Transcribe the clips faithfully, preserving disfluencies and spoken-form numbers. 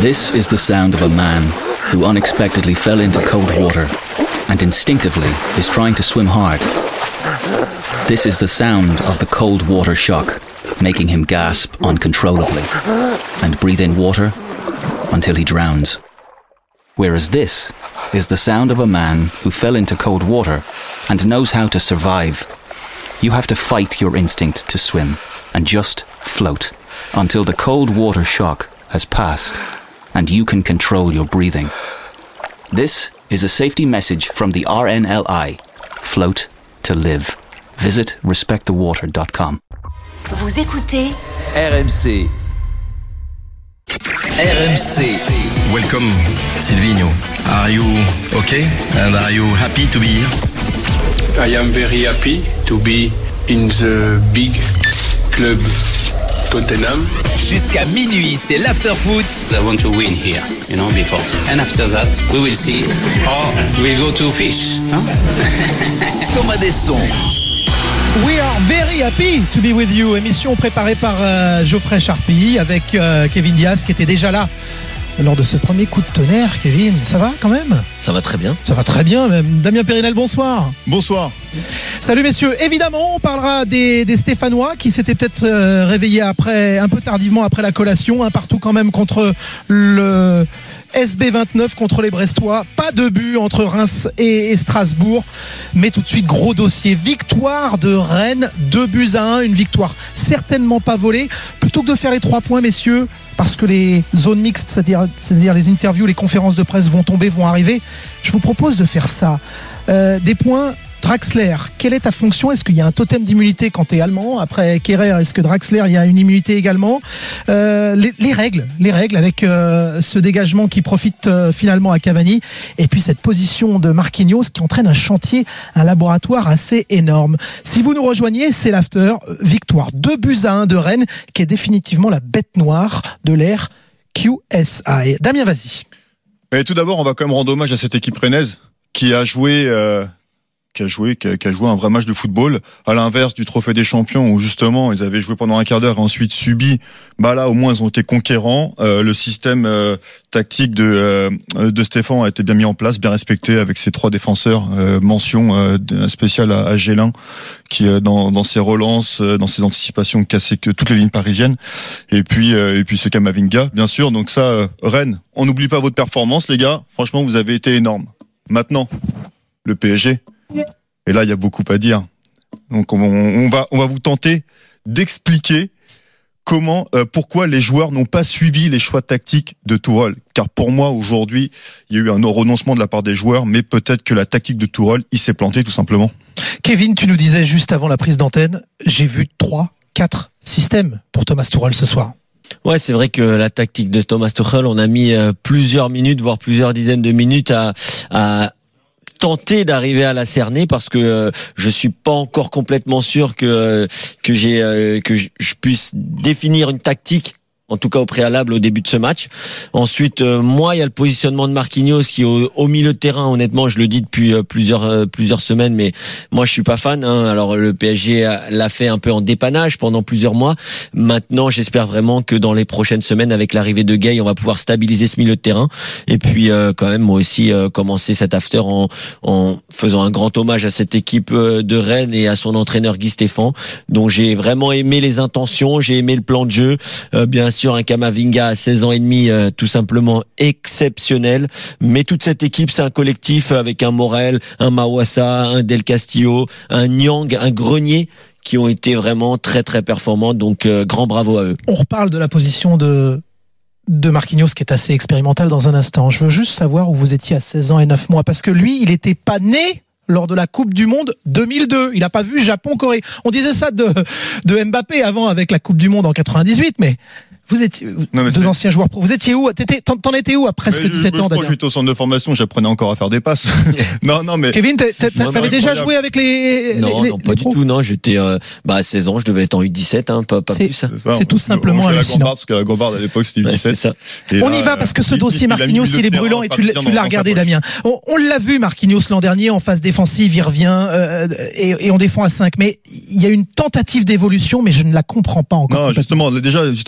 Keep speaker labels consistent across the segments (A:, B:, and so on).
A: This is the sound of a man who unexpectedly fell into cold water and instinctively is trying to swim hard. This is the sound of the cold water shock, making him gasp uncontrollably and breathe in water until he drowns. Whereas this is the sound of a man who fell into cold water and knows how to survive. You have to fight your instinct to swim and just float until the cold water shock has passed and you can control your breathing. This is a safety message from the R N L I. Float to live. Visit respect the water dot com.
B: Vous écoutez
C: R M C. R M C.
D: Welcome, Silvino. Are you okay? And are you happy to be here?
E: I am very happy to be in the big club Tottenham.
C: Jusqu'à minuit, c'est l'after-foot.
F: I want to win here, you know, before. And after that, we will see. Or we go to fish. Huh?
C: Thomas Desson.
G: We are very happy to be with you. Émission préparée par euh, Geoffrey Charpie avec euh, Kevin Diaz qui était déjà là lors de ce premier coup de tonnerre. Kevin, ça va quand même ?
H: Ça va très bien.
G: Ça va très bien même. Damien Périnel, bonsoir.
I: Bonsoir.
G: Salut messieurs. Évidemment, on parlera des, des Stéphanois qui s'étaient peut-être euh, réveillés après, un peu tardivement après la collation, un partout quand même contre le S B vingt-neuf contre les Brestois. Pas de but entre Reims et, et Strasbourg. Mais tout de suite, gros dossier. Victoire de Rennes, deux buts à un. Une victoire certainement pas volée. Plutôt que de faire les trois points, messieurs, parce que les zones mixtes, c'est-à-dire, c'est-à-dire les interviews, les conférences de presse vont tomber, vont arriver, je vous propose de faire ça. Euh, des points. Draxler, quelle est ta fonction ? Est-ce qu'il y a un totem d'immunité quand tu es allemand ? Après Kerrer, est-ce que Draxler, il y a une immunité également ? euh, les, les règles, les règles avec euh, ce dégagement qui profite euh, finalement à Cavani, et puis cette position de Marquinhos qui entraîne un chantier, un laboratoire assez énorme. Si vous nous rejoignez, c'est l'after. Victoire deux buts à un de Rennes, qui est définitivement la bête noire de l'ère Q S I. Damien, vas-y.
I: Et tout d'abord, on va quand même rendre hommage à cette équipe rennaise qui a joué... Euh qui a joué, qui a, qui a joué un vrai match de football, à l'inverse du Trophée des Champions où justement ils avaient joué pendant un quart d'heure et ensuite subi. Bah là, au moins, ils ont été conquérants. Euh, le système euh, tactique de euh, de Stéphane a été bien mis en place, bien respecté avec ses trois défenseurs. Euh, mention euh, spéciale à, à Gélin qui euh, dans dans ses relances, euh, dans ses anticipations, cassait que toutes les lignes parisiennes. Et puis euh, et puis ce Camavinga, bien sûr. Donc ça, euh, Rennes, on n'oublie pas votre performance, les gars. Franchement, vous avez été énormes. Maintenant, le P S G. Et là, il y a beaucoup à dire. Donc, on, on va, on va vous tenter d'expliquer comment, euh, pourquoi les joueurs n'ont pas suivi les choix tactiques de Tourelle. Car pour moi, aujourd'hui, il y a eu un renoncement de la part des joueurs, mais peut-être que la tactique de Tourelle, il s'est planté tout simplement.
G: Kevin, tu nous disais juste avant la prise d'antenne, j'ai vu trois, quatre systèmes pour Thomas Tuchel ce soir.
H: Ouais, c'est vrai que la tactique de Thomas Tuchel, on a mis euh, plusieurs minutes, voire plusieurs dizaines de minutes à, à tenter d'arriver à la cerner parce que euh, je suis pas encore complètement sûr que euh, que j'ai euh, que je puisse définir une tactique, en tout cas au préalable au début de ce match. Ensuite, euh, moi, il y a le positionnement de Marquinhos qui au, au milieu de terrain, honnêtement, je le dis depuis euh, plusieurs euh, plusieurs semaines, mais moi je suis pas fan. Hein. Alors le P S G a, l'a fait un peu en dépannage pendant plusieurs mois. Maintenant, j'espère vraiment que dans les prochaines semaines, avec l'arrivée de Gueye, on va pouvoir stabiliser ce milieu de terrain. Et puis euh, quand même, moi aussi, euh, commencer cet after en, en faisant un grand hommage à cette équipe euh, de Rennes et à son entraîneur Guy Stéphane, dont j'ai vraiment aimé les intentions, j'ai aimé le plan de jeu. Euh, bien sûr, un Camavinga à seize ans et demi, euh, tout simplement exceptionnel. Mais toute cette équipe, c'est un collectif avec un Morel, un Mawassa, un Del Castillo, un Nyang, un Grenier, qui ont été vraiment très très performants. Donc euh, grand bravo à eux.
G: On reparle de la position de de Marquinhos qui est assez expérimental dans un instant. Je veux juste savoir où vous étiez à seize ans et neuf mois, parce que lui, il n'était pas né lors de la Coupe du Monde deux mille deux. Il n'a pas vu Japon-Corée. On disait ça de, de Mbappé avant avec la Coupe du Monde en quatre-vingt-dixhuit, mais vous étiez non, mais deux c'est... anciens joueurs pro. Vous étiez où ? T'étais, t'en, t'en étais où à presque mais dix-sept
I: je,
G: ans,
I: je crois que j'étais au centre de formation, j'apprenais encore à faire des passes. non, non, mais.
G: Kevin, t'avais déjà joué avec les.
H: Non,
G: les,
H: non,
G: les,
H: pas
G: les
H: du tout. Non, j'étais euh, bah, à seize ans, je devais être en U dix-sept, hein, pas, pas
G: c'est,
H: plus. Ça.
G: C'est, ça, c'est tout simplement
I: on, on
G: hallucinant.
I: Parce qu'à la Gombarde, à l'époque, c'était U dix-sept.
H: Ouais, c'est ça.
G: Et on là, y va parce que ce dossier Marquinhos, il est brûlant et tu l'as, tu l'as regardé, Damien. On, on l'a vu, Marquinhos, l'an dernier, en phase défensive, il revient euh, et, et on défend à cinq. Mais il y a une tentative d'évolution, mais je ne la comprends pas encore.
I: Non, justement, déjà, justement, je vais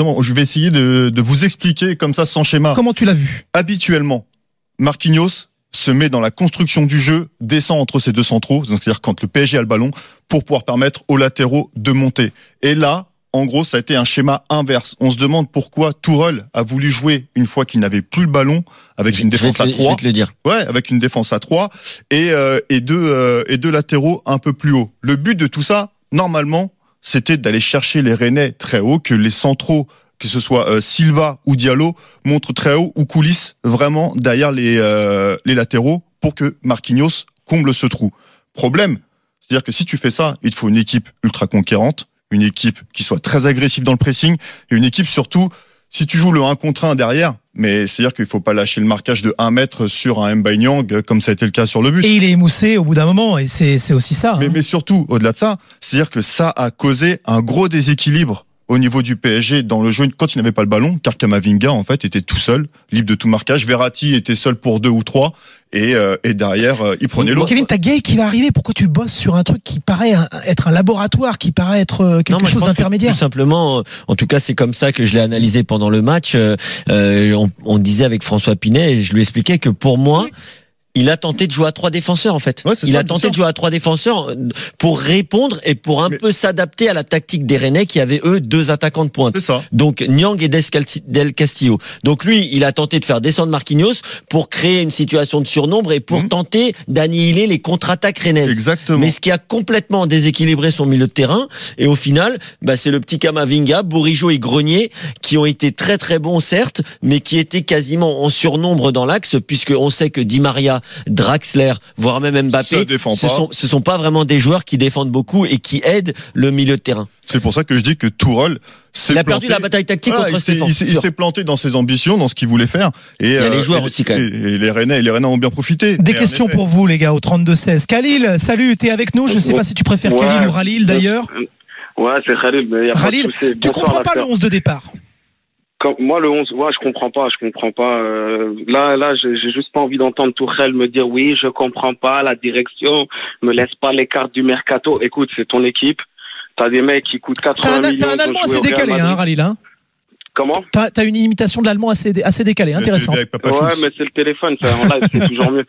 I: essayer de, de vous expliquer comme ça sans schéma.
G: Comment tu l'as vu?
I: Habituellement, Marquinhos se met dans la construction du jeu, descend entre ses deux centraux, donc c'est-à-dire quand le P S G a le ballon, pour pouvoir permettre aux latéraux de monter. Et là, en gros, ça a été un schéma inverse. On se demande pourquoi Tourelle a voulu jouer une fois qu'il n'avait plus le ballon avec une défense à trois.
H: Je vais te le dire.
I: Ouais, avec une défense à trois et euh, et deux euh, et deux latéraux un peu plus haut. Le but de tout ça, normalement, c'était d'aller chercher les Rennais très haut, que les centraux, que ce soit euh, Silva ou Diallo, montrent très haut ou coulissent vraiment derrière les euh, les latéraux pour que Marquinhos comble ce trou. Problème, c'est-à-dire que si tu fais ça, il te faut une équipe ultra conquérante, une équipe qui soit très agressive dans le pressing et une équipe surtout, si tu joues le un contre un derrière, mais c'est-à-dire qu'il faut pas lâcher le marquage de un mètre sur un Mbaye Niang comme ça a été le cas sur le but.
G: Et il est émoussé au bout d'un moment et c'est, c'est aussi ça.
I: Mais,
G: hein.
I: mais surtout, au-delà de ça, c'est-à-dire que ça a causé un gros déséquilibre au niveau du P S G dans le jeu quand il n'avait pas le ballon, car Camavinga en fait était tout seul, libre de tout marquage. Verratti était seul pour deux ou trois et, euh, et derrière euh, il prenait l'autre.
G: Kevin, t'as Gay qui va arriver. Pourquoi tu bosses sur un truc qui paraît un, être un laboratoire, qui paraît être euh, quelque
H: non, moi,
G: chose d'intermédiaire?
H: Tout simplement, en tout cas, c'est comme ça que je l'ai analysé pendant le match. Euh, on, on disait avec François Pinet, et je lui expliquais que pour moi. Il a tenté de jouer à trois défenseurs en fait.
I: Ouais,
H: il
I: ça,
H: a tenté
I: ça.
H: de jouer à trois défenseurs pour répondre et pour un
I: Mais...
H: peu s'adapter à la tactique des Rennais qui avaient eux deux attaquants de pointe.
I: C'est ça.
H: Donc Niang et Del Castillo. Donc lui, il a tenté de faire descendre Marquinhos pour créer une situation de surnombre et pour mmh. tenter d'annihiler les contre-attaques rennaises.
I: Exactement.
H: Mais ce qui a complètement déséquilibré son milieu de terrain et au final, bah, c'est le petit Camavinga, Bourigeaud et Grenier qui ont été très très bons certes, mais qui étaient quasiment en surnombre dans l'axe puisque on sait que Di Maria, Draxler, voire même Mbappé, ce sont, ce sont pas vraiment des joueurs qui défendent beaucoup et qui aident le milieu de terrain.
I: C'est pour ça que je dis que Tourelle s'est
H: il a
I: planté.
H: perdu la bataille tactique
I: voilà,
H: contre Stéphane.
I: Il s'est, il s'est planté dans ses ambitions, dans ce qu'il voulait faire. Et,
H: il y a les joueurs
I: euh,
H: aussi quand même.
I: Et, et les Rennais, les Rennais ont bien profité.
G: Des
I: et
G: questions pour vous les gars au trente-deux seize. Khalil, salut, t'es avec nous. Je sais pas si tu préfères ouais. Khalil ou Khalil d'ailleurs.
J: Ouais, c'est Khalil. Mais y a
G: Khalil,
J: pas de
G: tu comprends pas le onze de départ?
J: Comme, moi, le onze, ouais, je comprends pas, je comprends pas. Euh, là, là, j'ai, j'ai juste pas envie d'entendre Tourelle me dire oui, je comprends pas, la direction me laisse pas les cartes du mercato. Écoute, c'est ton équipe. T'as des mecs qui coûtent quatre-vingts
G: t'as un,
J: millions.
G: T'as un allemand assez décalé, hein, Khalil, hein.
J: Comment?
G: T'as, t'as une imitation de l'allemand assez, assez décalée, intéressant.
J: Ouais, mais c'est le téléphone, ça, en live, c'est toujours mieux.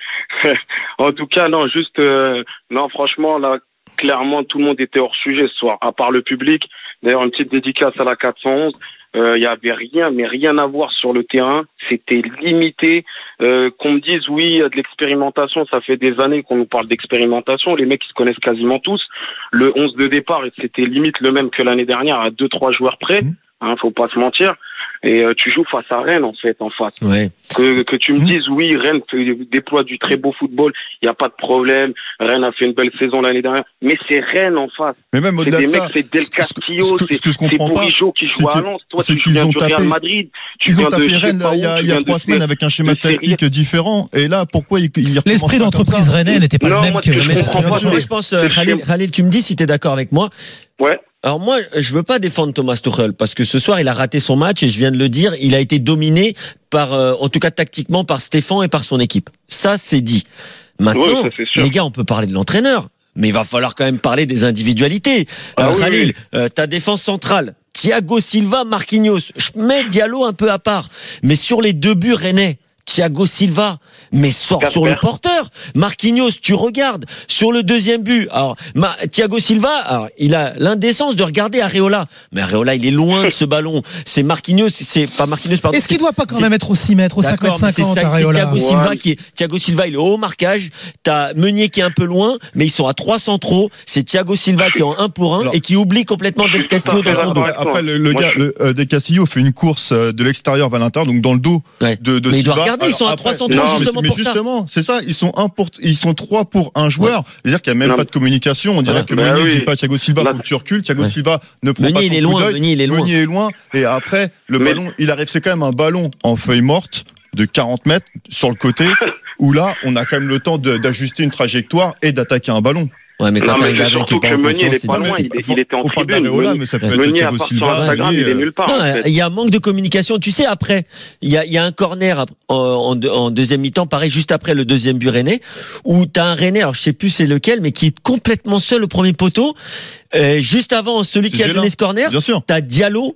J: En tout cas, non, juste, euh, non, franchement, là, clairement, tout le monde était hors sujet ce soir, à part le public. D'ailleurs, une petite dédicace à la quatre cent onze. Il euh, y avait rien, mais rien à voir sur le terrain. C'était limité. Euh, qu'on me dise oui, il y a de l'expérimentation. Ça fait des années qu'on nous parle d'expérimentation. Les mecs, ils se connaissent quasiment tous. Le onze de départ, c'était limite le même que l'année dernière, à deux, trois joueurs près. Mmh. Hein, faut pas se mentir. Et euh, tu joues face à Rennes, en fait, en face.
H: Ouais.
J: Que, que tu me dises, oui, Rennes déploie du très beau football, il n'y a pas de problème. Rennes a fait une belle saison l'année dernière. Mais c'est Rennes en face.
I: Mais même
J: c'est
I: au-delà
J: des
I: de
J: mecs,
I: ça,
J: c'est Del Castillo,
I: ce que, ce que, ce que
J: c'est, c'est Bourigeaud qui joue à Lens. Toi, tu viens du Real Madrid. Tu
I: ils
J: viens
I: ont tapé
J: de
I: Rennes il y a, il y a trois semaines avec un schéma tactique différent. Et là, pourquoi ils, ils
G: l'esprit d'entreprise rennais n'était pas
J: non,
G: le même
J: moi,
G: que
J: je comprends pas.
H: Moi, je pense, Khalil, Khalil, tu me dis si t'es d'accord avec moi.
J: Ouais.
H: Alors moi, je veux pas défendre Thomas Tuchel parce que ce soir, il a raté son match et je viens de le dire, il a été dominé par, euh, en tout cas tactiquement, par Stéphane et par son équipe. Ça, c'est dit. Maintenant,
J: ouais, ça,
H: les gars, on peut parler de l'entraîneur, mais il va falloir quand même parler des individualités.
J: Ah,
H: euh,
J: oui,
H: Khalil,
J: oui.
H: Euh, ta défense centrale, Thiago Silva, Marquinhos. Je mets Diallo un peu à part, mais sur les deux buts rennais, Thiago Silva, mais sort
J: Casper.
H: sur le porteur. Marquinhos, tu regardes sur le deuxième but. Alors, Ma, Thiago Silva, alors, il a l'indécence de regarder Areola. Mais Areola, il est loin de ce ballon. C'est Marquinhos, c'est pas Marquinhos, pardon.
G: Est-ce qu'il doit pas quand
H: c'est,
G: même être au six mètres, au cinquante cinquante,
H: c'est, ça, c'est Thiago Silva qui est, Thiago Silva, il est au haut marquage. T'as Meunier qui est un peu loin, mais ils sont à trois centraux. C'est Thiago Silva qui est en un pour un alors, et qui oublie complètement Del Castillo dans son dos.
I: Après, le, le gars, le, euh, Del Castillo fait une course de l'extérieur vers l'intérieur, donc dans le dos
H: ouais.
I: de, de
H: mais
I: Silva.
H: il doit regarder,
I: alors,
H: ils sont à
I: après,
H: trois centraux
I: non,
H: justement
I: mais,
H: pour
I: mais
H: ça.
I: Justement, c'est ça, ils sont un pour, ils sont trois pour un joueur. Ouais. C'est-à-dire qu'il n'y a même non. pas de communication. On dirait ouais. que Meunier ne bah, dit oui. pas Thiago Silva, il faut que tu recules. Thiago ouais. Silva ne prend
H: Meunier,
I: pas
H: il est loin, Meunier, il est loin.
I: Meunier est loin. Et après, le mais... ballon, il arrive, c'est quand même un ballon en feuille morte de quarante mètres sur le côté, où là, on a quand même le temps de, d'ajuster une trajectoire et d'attaquer un ballon.
H: Ouais, mais quand
J: non, mais c'est surtout que Meunier, il est pas loin, il, il était en tribune.
I: Meunier, mais ça peut être
J: Meunier, à
I: Thiago
J: part
I: Silva,
J: sur Instagram, il est nulle part.
H: Non,
J: en fait.
H: Il y a un manque de communication. Tu sais, après, il y a, il y a un corner en, en, en deuxième mi-temps, pareil, juste après le deuxième but rennais, où t'as un Rennais, alors je sais plus c'est lequel, mais qui est complètement seul au premier poteau. Euh, juste avant celui
I: c'est
H: qui a
I: Gélin.
H: donné ce corner,
I: Bien sûr.
H: t'as Diallo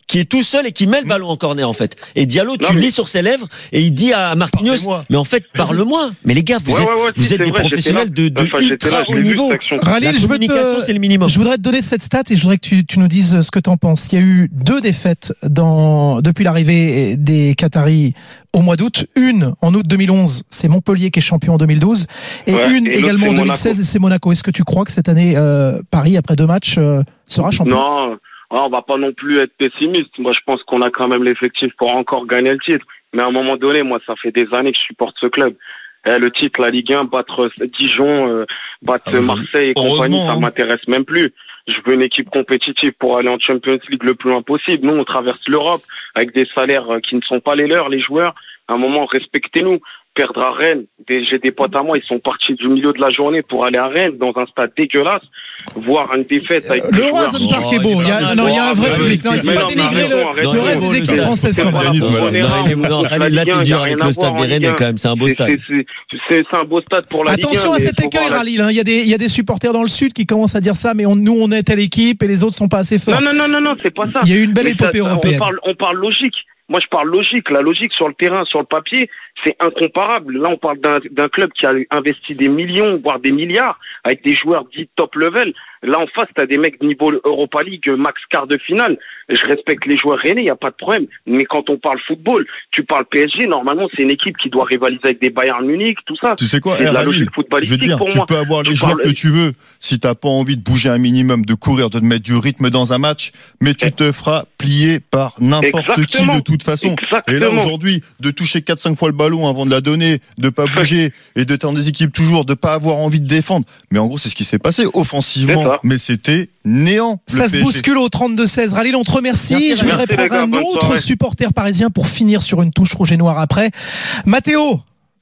H: qui est tout seul et qui met le ballon en corner en fait. Et Diallo, tu
J: Non, mais...
H: lis sur ses lèvres et il dit à Marquinhos, mais en fait parle-moi. Mais les gars, vous
J: ouais,
H: êtes,
J: ouais, ouais,
H: vous
J: si,
H: êtes des
J: vrai,
H: professionnels de, de
J: enfin,
H: ultra
J: là,
H: haut niveau.
G: Ralil, je, veux te...
H: c'est le minimum.
G: je voudrais te donner cette stat et je voudrais que tu, tu nous dises ce que tu en penses. Il y a eu deux défaites dans, depuis l'arrivée des Qataris au mois d'août. Une en août deux mille onze, c'est Montpellier qui est champion en deux mille douze, et ouais, une et également en deux mille seize, et c'est Monaco. Est-ce que tu crois que cette année euh, Paris, après deux matchs, euh, sera champion?
J: Non, on va pas non plus être pessimiste. Moi, je pense qu'on a quand même l'effectif pour encore gagner le titre. Mais à un moment donné, moi, ça fait des années que je supporte ce club. Eh, le titre, la Ligue un, battre Dijon, euh, battre ah, Marseille et compagnie, ça m'intéresse même plus. Je veux une équipe compétitive pour aller en Champions League le plus loin possible. Nous, on traverse l'Europe avec des salaires qui ne sont pas les leurs, les joueurs. À un moment, respectez-nous. Perdre à Rennes, des, j'ai des potes à moi, ils sont partis du milieu de la journée pour aller à Rennes dans un stade dégueulasse, voir une défaite avec
G: le Roison Park est beau. Il y a, non, il y a un vrai public. Non, il faut pas dénigrer le, le reste des équipes françaises.
H: Là, tu dis avec le stade des Rennes, quand même, c'est un beau stade.
J: C'est un beau stade pour la Ligue un.
G: Attention à cet écueil, Ralil. Il y a des, il y a des supporters dans le sud qui commencent à dire ça, mais on, nous, on est telle équipe et les autres sont pas assez forts.
J: Non, non, non, non, c'est pas ça.
G: Il y a eu une belle épopée européenne.
J: On parle, on parle logique. Moi, je parle logique. La logique sur le terrain, sur le papier, c'est incomparable. Là, on parle d'un, d'un club qui a investi des millions, voire des milliards, avec des joueurs dits top level. Là, en face, t'as des mecs niveau Europa League, max quart de finale. Je respecte les joueurs rennais, il n'y a pas de problème. Mais quand on parle football, tu parles P S G, normalement, c'est une équipe qui doit rivaliser avec des Bayern Munich, tout ça.
I: Tu sais quoi,
J: c'est
I: hey,
J: de la
I: Ralil,
J: logique footballistique
I: je veux dire,
J: pour
I: tu
J: moi.
I: peux avoir
J: tu
I: les joueurs
J: parles...
I: que tu veux. Si t'as pas envie de bouger un minimum, de courir, de te mettre du rythme dans un match, mais tu te feras plier par n'importe
J: Exactement.
I: qui de toute façon.
J: Exactement.
I: Et là, aujourd'hui, de toucher quatre cinq fois le ballon avant de la donner, de pas bouger et de être des équipes toujours, de pas avoir envie de défendre. Mais en gros, c'est ce qui s'est passé offensivement. Mais c'était néant.
G: Ça se bouscule au trente-deux seize. Ralil, on te remercie. Merci, je voudrais prendre gars, un autre soirée. supporter parisien pour finir sur une touche rouge et noire après. Mathéo,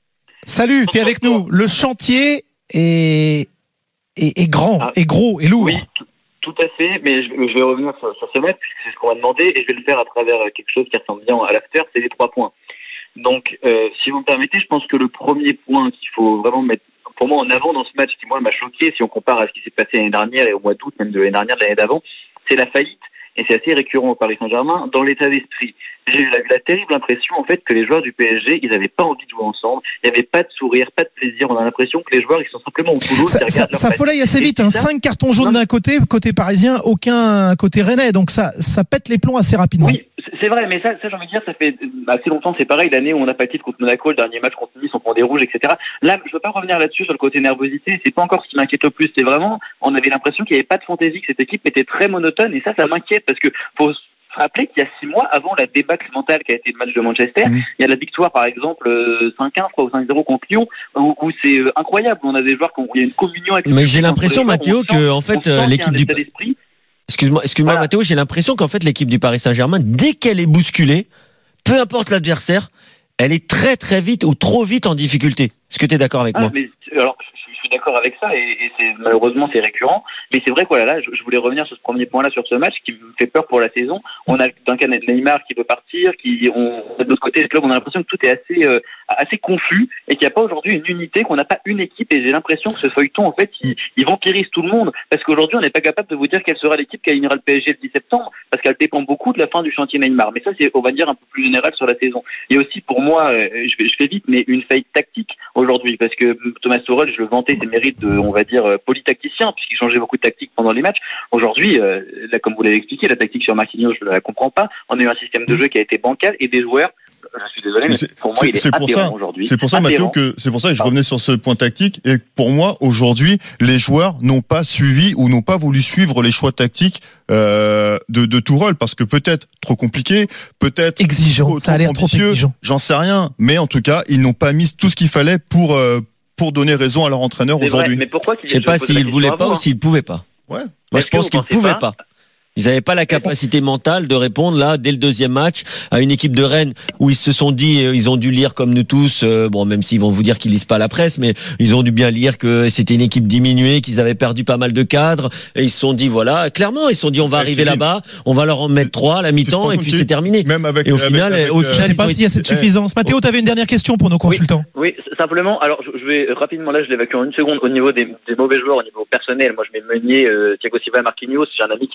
G: salut, t'es avec nous. Le chantier est, est, est grand, ah, est gros, est lourd.
K: Oui, tout, tout à fait, mais je, je vais revenir sur, sur ce match, puisque c'est ce qu'on m'a demandé, et je vais le faire à travers quelque chose qui ressemble bien à l'after, c'est les trois points. Donc, euh, si vous me permettez, je pense que le premier point qu'il faut vraiment mettre pour moi en avant dans ce match, qui moi m'a choqué, si on compare à ce qui s'est passé l'année dernière et au mois d'août, même de l'année dernière, de l'année d'avant, c'est la faillite. Et c'est assez récurrent au Paris Saint-Germain dans l'état d'esprit. J'ai eu la, la terrible impression, en fait, que les joueurs du P S G, ils n'avaient pas envie de jouer ensemble. Il n'y avait pas de sourire, pas de plaisir. On a l'impression que les joueurs, ils sont simplement au boulot.
G: Ça, ça, ça follaille assez vite. Hein. Cinq cartons jaunes d'un côté, côté parisien, aucun côté rennais. Donc ça, ça pète les plombs assez rapidement.
K: Oui, c'est vrai, mais ça, ça j'ai envie de dire, ça fait assez longtemps. C'est pareil, l'année où on a pas titre contre Monaco, le dernier match contre Nice, on prend des rouges, et cetera. Là, je veux pas revenir là-dessus sur le côté nervosité. C'est pas encore ce qui m'inquiète le plus. C'est vraiment, on avait l'impression qu'il n'y avait pas de fantaisie, que cette équipe était très monotone. Et ça, ça m'inquiète parce que faut rappeler qu'il y a six mois, avant la débâcle mentale qui a été le match de Manchester, mmh. il y a la victoire, par exemple, cinq un, je crois, ou cinq zéro contre Lyon, où, où c'est incroyable. On a des joueurs qui ont, il y a une communion avec.
H: Mais j'ai l'impression, Mathéo, que, en fait, l'équipe du. Excuse-moi, excuse-moi,
K: voilà.
H: Mathéo, j'ai l'impression qu'en fait, l'équipe du Paris Saint-Germain, dès qu'elle est bousculée, peu importe l'adversaire, elle est très, très vite ou trop vite en difficulté. Est-ce que tu es d'accord avec
K: ah,
H: moi?
K: mais, alors, je suis d'accord avec ça, et, et c'est, malheureusement, c'est récurrent. Mais c'est vrai que voilà, là, je, je voulais revenir sur ce premier point-là, sur ce match, qui me fait peur pour la saison. On a Duncan Neymar qui veut partir, qui, on, de l'autre côté, le club, on a l'impression que tout est assez, euh, assez confus, et qu'il n'y a pas aujourd'hui une unité, qu'on n'a pas une équipe, et j'ai l'impression que ce feuilleton, en fait, il, il vampirise tout le monde. Parce qu'aujourd'hui, on n'est pas capable de vous dire quelle sera l'équipe qui alignera le P S G le dix septembre, parce qu'elle dépend beaucoup de la fin du chantier Neymar. Mais ça, c'est, on va dire, un peu plus général sur la saison. Et aussi, pour moi, euh, je, vais, je fais vite, mais une faillite tactique aujourd'hui, parce que Thomas Tuchel, je le vantais ses mérites de, on va dire, polytacticien, puisqu'il changeait beaucoup de tactique pendant les matchs. Aujourd'hui, euh, là, comme vous l'avez expliqué, la tactique sur Marquinhos, je ne la comprends pas. On a eu un système de jeu qui a été bancal et des joueurs, je suis désolé, mais pour moi, il est atterrant aujourd'hui.
I: C'est pour ça, Mathéo, que c'est pour ça que je revenais sur ce point tactique. Et pour moi, aujourd'hui, les joueurs n'ont pas suivi ou n'ont pas voulu suivre les choix tactiques euh, de, de Tuchel, parce que peut-être trop compliqué, peut-être
G: exigeant,
I: trop,
G: ça a l'air trop exigeant.
I: J'en sais rien, mais en tout cas, ils n'ont pas mis tout ce qu'il fallait pour euh, pour donner raison à leur entraîneur
K: c'est
I: aujourd'hui.
K: Vrai, mais pourquoi
H: je sais pas s'ils voulaient pas ou s'ils pouvaient pas.
I: Ouais.
H: Moi, je pense qu'ils pouvaient pas. pas. Ils n'avaient pas la capacité mentale de répondre là dès le deuxième match à une équipe de Rennes où ils se sont dit, ils ont dû lire comme nous tous, euh, bon même s'ils vont vous dire qu'ils lisent pas la presse, mais ils ont dû bien lire que c'était une équipe diminuée, qu'ils avaient perdu pas mal de cadres, et ils se sont dit voilà, clairement ils se sont dit on va arriver là-bas, on va leur en mettre trois à la mi-temps et puis c'est terminé.
I: Même avec,
H: et au
I: avec,
H: final,
I: avec,
H: au
G: je ne sais pas s'il y a cette suffisance. Mathéo, tu avais une dernière question pour nos consultants.
K: Oui, oui, simplement. Alors je vais rapidement là, je l'évacue en une seconde au niveau des, des mauvais joueurs, au niveau personnel. Moi je mets Meunier, euh, Thiago Silva, Marquinhos. J'ai un ami qui m'a dit on dirait des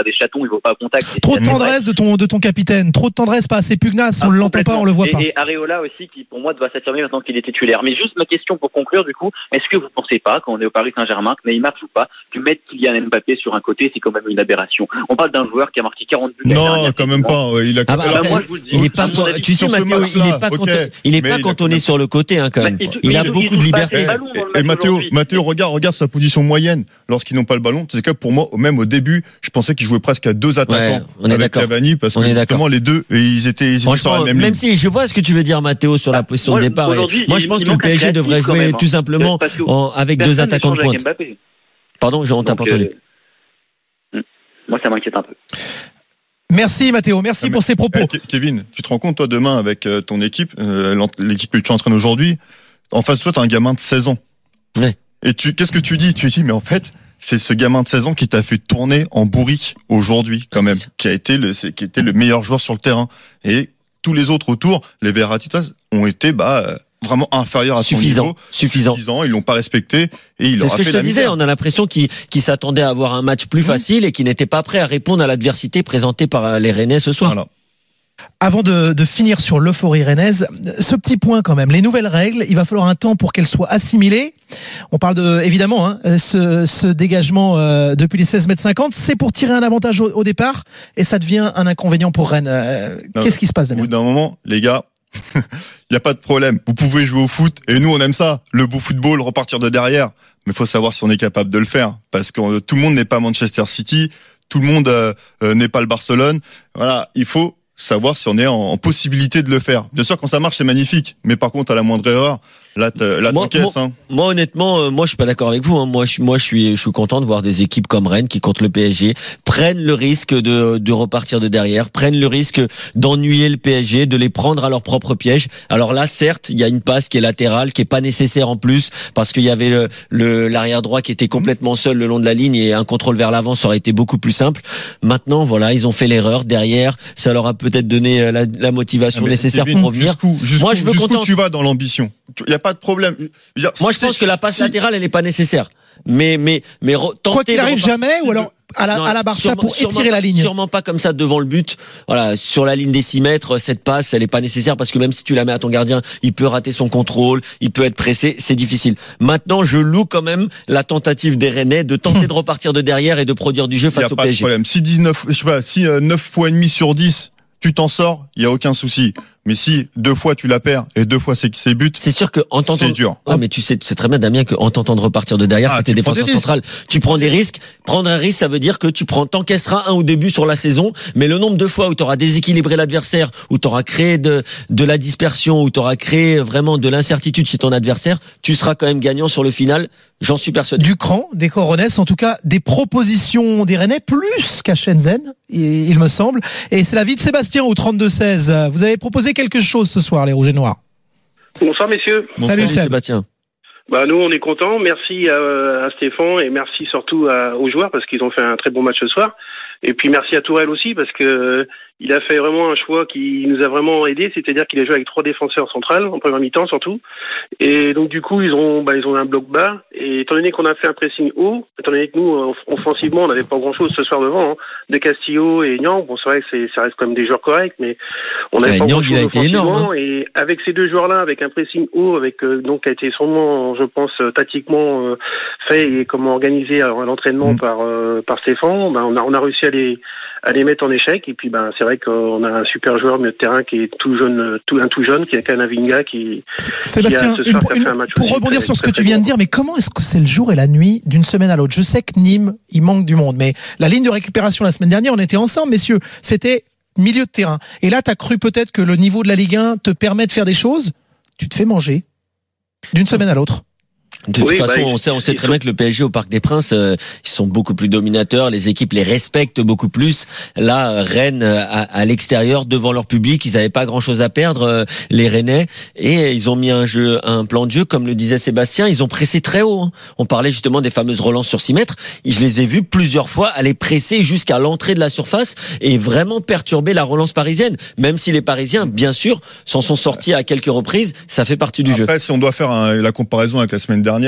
K: des chatons, il ne vaut pas à contact.
G: Trop de tendresse de ton, de ton capitaine, trop de tendresse, pas assez pugnace,
K: ah,
G: on ne l'entend pas, on le voit
K: et,
G: pas.
K: Et Areola aussi, qui pour moi doit s'affirmer maintenant qu'il est titulaire. Mais juste ma question pour conclure, du coup, est-ce que vous ne pensez pas, quand on est au Paris Saint-Germain, que Neymar joue pas, du mettre Kylian Mbappé sur un côté, c'est quand même une aberration. On parle d'un joueur qui a marqué quarante buts.
I: Non, quand même pas. Ouais, il a.
H: Ah bah,
I: alors,
H: moi, je vous le dis. Il est pas. Tu sais, Mathéo, il est pas cantonné. Il est pas cantonné sur le côté, hein, quand même. Il a beaucoup de liberté.
I: Et Mathéo, Mathéo, regarde, regarde sa position moyenne lorsqu'ils n'ont pas le ballon. C'est que pour moi, même au début, je pensais qu'il jouait presque à deux attaquants avec Cavani, parce que justement les deux, ils étaient sur la même ligne.
H: Même si je vois ce que tu veux dire, Mathéo, sur la position de départ. Moi, je pense que le P S G devrait jouer tout simplement avec deux attaquants de pointe. Pardon, on t'a pas entendu.
K: Moi, ça m'inquiète un peu.
G: Merci Mathéo, merci ah, pour ces propos.
I: Eh, Kevin, tu te rends compte, toi, demain, avec ton équipe, euh, l'équipe que tu entraînes aujourd'hui, en face de toi, tu as un gamin de seize ans.
H: Ouais.
I: Et tu, qu'est-ce que tu dis? Tu dis, mais en fait, c'est ce gamin de seize ans qui t'a fait tourner en bourrique aujourd'hui, quand même, qui a été le, qui était le meilleur joueur sur le terrain. Et tous les autres autour, les Verratti, ont été, bah, vraiment inférieurs à son
H: suffisant,
I: niveau.
H: Suffisant.
I: Suffisant. Ils l'ont pas respecté et il leur a fait la misère.
H: C'est ce que je te disais. On a l'impression qu'ils, qu'ils s'attendaient à avoir un match plus mmh. facile et qu'ils n'étaient pas prêts à répondre à l'adversité présentée par les Rennais ce soir.
I: Voilà.
G: Avant de, de finir sur l'euphorie rennaise, ce petit point quand même, les nouvelles règles, il va falloir un temps pour qu'elles soient assimilées. On parle de, évidemment, hein, ce, ce dégagement euh, depuis les seize mètres cinquante, c'est pour tirer un avantage au, au départ et ça devient un inconvénient pour Rennes. Euh,
I: non,
G: qu'est-ce qui se passe, Damien ?
I: Au bout d'un moment, les gars, il n'y a pas de problème. Vous pouvez jouer au foot et nous on aime ça, le beau football, repartir de derrière. Mais il faut savoir si on est capable de le faire parce que euh, tout le monde n'est pas Manchester City, tout le monde euh, euh, n'est pas le Barcelone. Voilà, il faut savoir si on est en, en possibilité de le faire. Bien sûr, quand ça marche, c'est magnifique. Mais par contre, à la moindre erreur, là, là
H: moi,
I: t'encaisses.
H: Moi,
I: hein.
H: moi, honnêtement, euh, moi, je suis pas d'accord avec vous. Hein. Moi, je, moi, je suis, je suis content de voir des équipes comme Rennes qui contre le P S G prennent le risque de, de repartir de derrière, prennent le risque d'ennuyer le P S G, de les prendre à leur propre piège. Alors là, certes, il y a une passe qui est latérale, qui est pas nécessaire en plus, parce qu'il y avait le, le l'arrière droit qui était complètement seul le long de la ligne et un contrôle vers l'avant, ça aurait été beaucoup plus simple. Maintenant, voilà, ils ont fait l'erreur derrière. Ça leur a peut-être donné la, la motivation ah nécessaire Kevin, pour revenir.
I: Jusqu'où, jusqu'où,
H: moi, je veux
I: jusqu'où
H: content...
I: tu vas dans l'ambition. Il y a pas de problème.
H: Dire, moi, je pense que la passe si... latérale, elle n'est pas nécessaire. Mais, mais, mais, re-
G: quoi qu'il arrive jamais, ou alors à la,
H: non,
G: à la Barça
H: sûrement,
G: pour étirer
H: sûrement,
G: la ligne.
H: Sûrement pas comme ça devant le but. Voilà, sur la ligne des six mètres, cette passe, elle est pas nécessaire parce que même si tu la mets à ton gardien, il peut rater son contrôle, il peut être pressé, c'est difficile. Maintenant, je loue quand même la tentative des Rennais de tenter de repartir de derrière et de produire du jeu face au P S G.
I: Il y a pas de problème. Si dix-neuf, je sais pas, si euh, neuf fois et demi sur dix, tu t'en sors, il y a aucun souci. Mais si deux fois tu la perds et deux fois c'est ses buts,
H: c'est sûr que en
I: c'est dur.
H: Ouais, mais tu sais, c'est très bien, Damien, que en tentant de repartir de derrière, ah, t'es défenseur central, tu prends des risques. Prendre un risque, ça veut dire que tu prends, t'encaisseras un ou deux buts sur la saison, mais le nombre de fois où tu auras déséquilibré l'adversaire, où tu auras créé de de la dispersion, où tu auras créé vraiment de l'incertitude chez ton adversaire, tu seras quand même gagnant sur le final. J'en suis persuadé.
G: Du cran, des Coronets, en tout cas, des propositions des Rennais plus qu'à Shenzhen, il me semble. Et c'est l'avis de Sébastien au trente-deux seize. Vous avez proposé quelque chose ce soir, les Rouges et Noirs.
J: Bonsoir, messieurs.
H: Bonsoir,
G: Salut,
H: Sébastien.
J: Bah, nous, on est contents. Merci à, à Stéphane et merci surtout à, aux joueurs parce qu'ils ont fait un très bon match ce soir. Et puis merci à Tourelle aussi parce que il a fait vraiment un choix qui nous a vraiment aidé, c'est-à-dire qu'il a joué avec trois défenseurs centrales en première mi-temps surtout. Et donc du coup ils ont bah ils ont un bloc bas. Et étant donné qu'on a fait un pressing haut, étant donné que nous offensivement on n'avait pas grand-chose ce soir devant, hein, de Castillo et Nyang, bon c'est vrai que c'est ça reste quand même des joueurs corrects, mais on n'avait pas
H: Nyang,
J: grand-chose
H: il a été énorme. Hein.
J: Et avec ces deux joueurs-là, avec un pressing haut, avec euh, donc qui a été sûrement, je pense, euh, tactiquement euh, fait et comment organisé à l'entraînement mmh. par euh, par Stéphane, ben on a on a réussi à les à les mettre en échec. Et puis ben c'est vrai qu'on a un super joueur milieu de terrain qui est tout jeune, tout un tout jeune, qui est Kanavinga, qui
G: Sébastien,
J: qui a, ce soir,
G: une,
J: fait un match
G: pour rebondir très, sur ce que tu viens bon. de dire, mais comment est-ce que c'est le jour et la nuit d'une semaine à l'autre? Je sais que Nîmes, il manque du monde, mais la ligne de récupération la semaine dernière, on était ensemble, messieurs, c'était milieu de terrain. Et là, t'as cru peut-être que le niveau de la Ligue un te permet de faire des choses, tu te fais manger d'une semaine à l'autre.
H: De toute
J: oui,
H: façon,
J: bah,
H: on sait, on sait très bien que le P S G au Parc des Princes, euh, ils sont beaucoup plus dominateurs, les équipes les respectent beaucoup plus. Là, Rennes, à, à l'extérieur, devant leur public, ils n'avaient pas grand-chose à perdre, euh, les Rennais, et ils ont mis un jeu, un plan de jeu, comme le disait Sébastien, ils ont pressé très haut. Hein. On parlait justement des fameuses relances sur six mètres. Je les ai vus plusieurs fois aller presser jusqu'à l'entrée de la surface et vraiment perturber la relance parisienne. Même si les Parisiens, bien sûr, s'en sont sortis à quelques reprises, ça fait partie du
I: Après,
H: jeu.
I: Après, si on doit faire un, la comparaison avec la semaine dernière,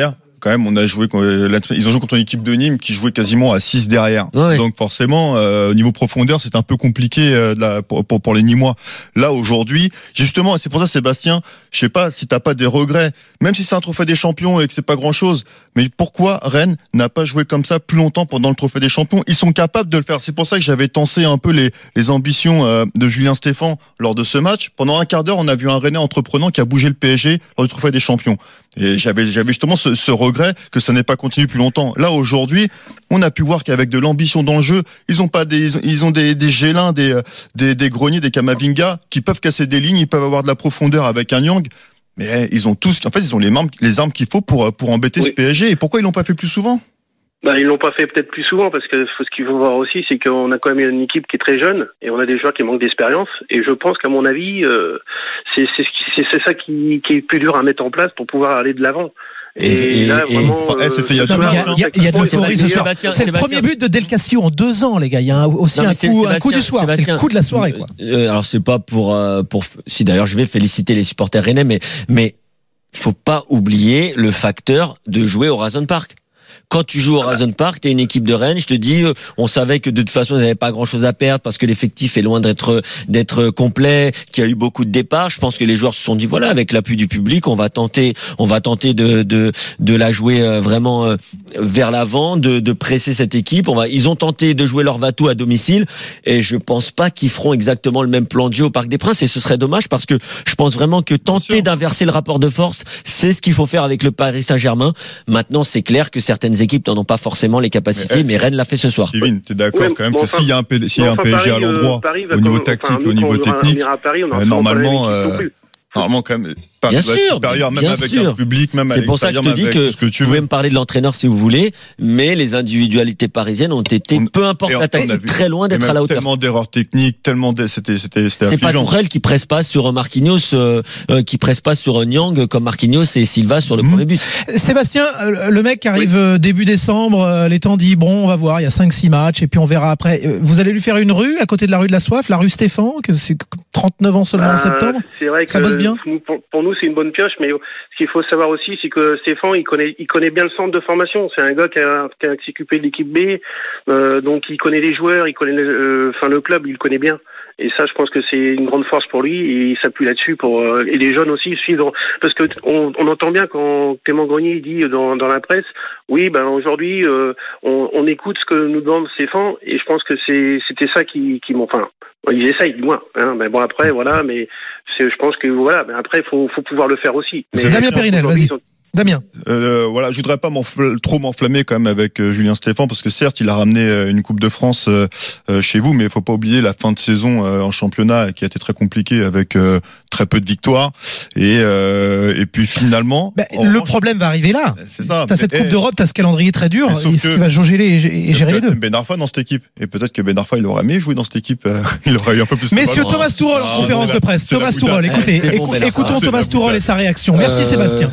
I: quand même, on a joué, ils ont joué contre une équipe de Nîmes qui jouait quasiment à six derrière. Ouais. Donc forcément, euh, au niveau profondeur, c'est un peu compliqué euh, de la, pour, pour, pour les Nîmois. Là aujourd'hui, justement, c'est pour ça, Sébastien, je sais pas si t'as pas des regrets, même si c'est un trophée des champions et que c'est pas grand chose, mais pourquoi Rennes n'a pas joué comme ça plus longtemps pendant le trophée des champions? Ils sont capables de le faire. C'est pour ça que j'avais tensé un peu les, les ambitions euh, de Julien Stéphan lors de ce match. Pendant un quart d'heure, on a vu un Rennais entreprenant qui a bougé le P S G lors du trophée des champions. Et j'avais, j'avais justement ce, ce regret que ça n'ait pas continué plus longtemps. Là, aujourd'hui, on a pu voir qu'avec de l'ambition dans le jeu, ils ont pas des, ils ont des, des Gélins, des, des, des Greniers, des Kamavinga qui peuvent casser des lignes, ils peuvent avoir de la profondeur avec un Nyang. Mais ils ont tous, en fait, ils ont les armes, les armes qu'il faut pour, pour embêter oui. ce P S G. Et pourquoi ils l'ont pas fait plus souvent?
J: Ben, ils l'ont pas fait peut-être plus souvent parce que ce qu'il faut voir aussi, c'est qu'on a quand même une équipe qui est très jeune et on a des joueurs qui manquent d'expérience. Et je pense qu'à mon avis, euh, c'est, c'est, c'est, c'est ça qui, qui est plus dur à mettre en place pour pouvoir aller de l'avant. Et, et là, et, vraiment,
G: et, euh, c'était il y a deux mois. Il y a, il y a de l'euphorie ce soir. C'est Sébastien. Le premier but de Del Castillo en deux ans, les gars. Il y a aussi non, un, coup, un coup du soir. Sébastien. C'est le coup de la soirée, quoi.
H: Euh, alors, c'est pas pour, euh, pour, si d'ailleurs je vais féliciter les supporters rennais, mais, mais, faut pas oublier le facteur de jouer au Horizon Park. Quand tu joues au Horizon Park, t'es une équipe de Rennes, je te dis, on savait que de toute façon, ils n'avaient pas grand chose à perdre parce que l'effectif est loin d'être, d'être complet, qu'il y a eu beaucoup de départs. Je pense que les joueurs se sont dit, voilà, avec l'appui du public, on va tenter, on va tenter de, de, de la jouer vraiment vers l'avant, de, de presser cette équipe. On va, ils ont tenté de jouer leur va-tout à domicile et je pense pas qu'ils feront exactement le même plan de jeu au Parc des Princes et ce serait dommage parce que je pense vraiment que tenter d'inverser le rapport de force, c'est ce qu'il faut faire avec le Paris Saint-Germain. Maintenant, c'est clair que certaines équipes n'en ont pas forcément les capacités, mais, mais Rennes l'a fait ce soir.
I: Kevin, t'es d'accord ouais, quand même bon, que enfin, s'il y a un, P- s'il y a un enfin, P S G Paris, à l'endroit, euh, au niveau tactique, enfin, au niveau technique, Paris, euh, normalement, euh, normalement quand même, pas
H: bien sûr,
I: supérieur, même
H: bien
I: avec
H: sûr.
I: un public, même
H: c'est pour ça que je te dis que, que tu vous pouvez me parler de l'entraîneur si vous voulez, mais les individualités parisiennes ont été, on, peu importe la tactique, très loin d'être à la hauteur.
I: Tellement d'erreurs techniques, tellement de, c'était, c'était, c'était
H: c'est pas Tourelle qui presse pas sur Marquinhos, euh, euh, qui presse pas sur Nyang comme Marquinhos et Silva sur le mmh. premier but.
G: Sébastien, le mec arrive oui. début décembre, les temps dit bon, on va voir, il y a cinq six matchs et puis on verra après. Vous allez lui faire une rue à côté de la rue de la Soif, la rue Stéphan, que c'est trente-neuf ans seulement euh, en septembre.
J: C'est vrai que
G: ça bosse bien.
J: Pour, pour nous, c'est une bonne pioche, mais ce qu'il faut savoir aussi, c'est que Stéphan, il connaît, il connaît bien le centre de formation. C'est un gars qui a, qui a s'occupé de l'équipe B, euh, donc il connaît les joueurs, il connaît, euh, enfin le club, il le connaît bien. Et ça, je pense que c'est une grande force pour lui et il s'appuie là-dessus pour euh, et les jeunes aussi suivent parce que on, on entend bien quand Clément Grenier dit dans, dans la presse, oui, ben aujourd'hui euh, on, on écoute ce que nous demande Stéphan et je pense que c'est c'était ça qui qui m'ont enfin ils essayent du moins. Hein, mais bon après voilà, mais c'est, je pense que voilà, mais après faut faut pouvoir le faire aussi. Mais
G: Damien Périnel, vas-y. Sont... Damien.
I: Euh, voilà, je voudrais pas m'enfl- trop m'enflammer quand même avec euh, Julien Stéphan parce que certes, il a ramené euh, une Coupe de France euh, euh, chez vous, mais il faut pas oublier la fin de saison euh, en championnat qui a été très compliquée avec euh, très peu de victoires et euh, et puis finalement.
G: Bah, le revanche, problème va arriver là.
I: C'est ça.
G: T'as cette Coupe et, d'Europe, t'as ce calendrier très dur, et ce qui va jauger les et, et gérer les deux.
I: Ben Arfa dans cette équipe et peut-être que Ben Arfa il aurait aimé jouer dans cette équipe, euh, il aurait eu un peu plus.
G: Messieurs, Thomas Tuchel en conférence de presse. Thomas Tuchel, écoutez, écoutons Thomas Tuchel et sa réaction. Merci Sébastien.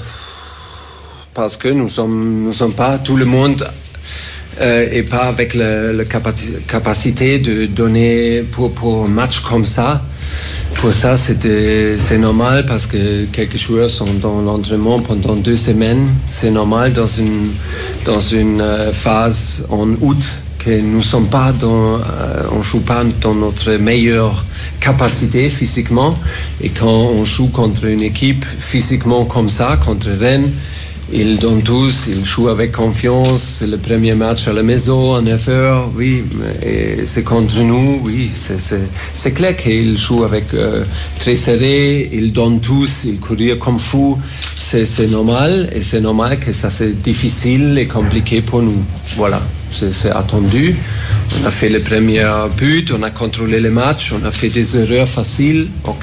L: Parce que nous sommes, nous sommes pas tout le monde euh, et pas avec la, la capacité de donner pour, pour un match comme ça. Pour ça, c'était, c'est normal parce que quelques joueurs sont dans l'entraînement pendant deux semaines. C'est normal dans une, dans une phase en août que nous sommes pas dans, euh, on joue pas dans notre meilleure capacité physiquement. Et quand on joue contre une équipe physiquement comme ça, contre Rennes, ils donnent tous, ils jouent avec confiance. C'est le premier match à la maison, à neuf heures, oui. Et c'est contre nous, oui. C'est, c'est, c'est clair qu'ils jouent avec euh, très serré, ils donnent tous, ils courent comme fous. C'est, c'est normal, et c'est normal que ça c'est difficile et compliqué pour nous. Voilà, c'est, c'est attendu. On a fait le premier but, on a contrôlé le match, on a fait des erreurs faciles, ok.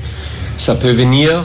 L: Ça peut venir.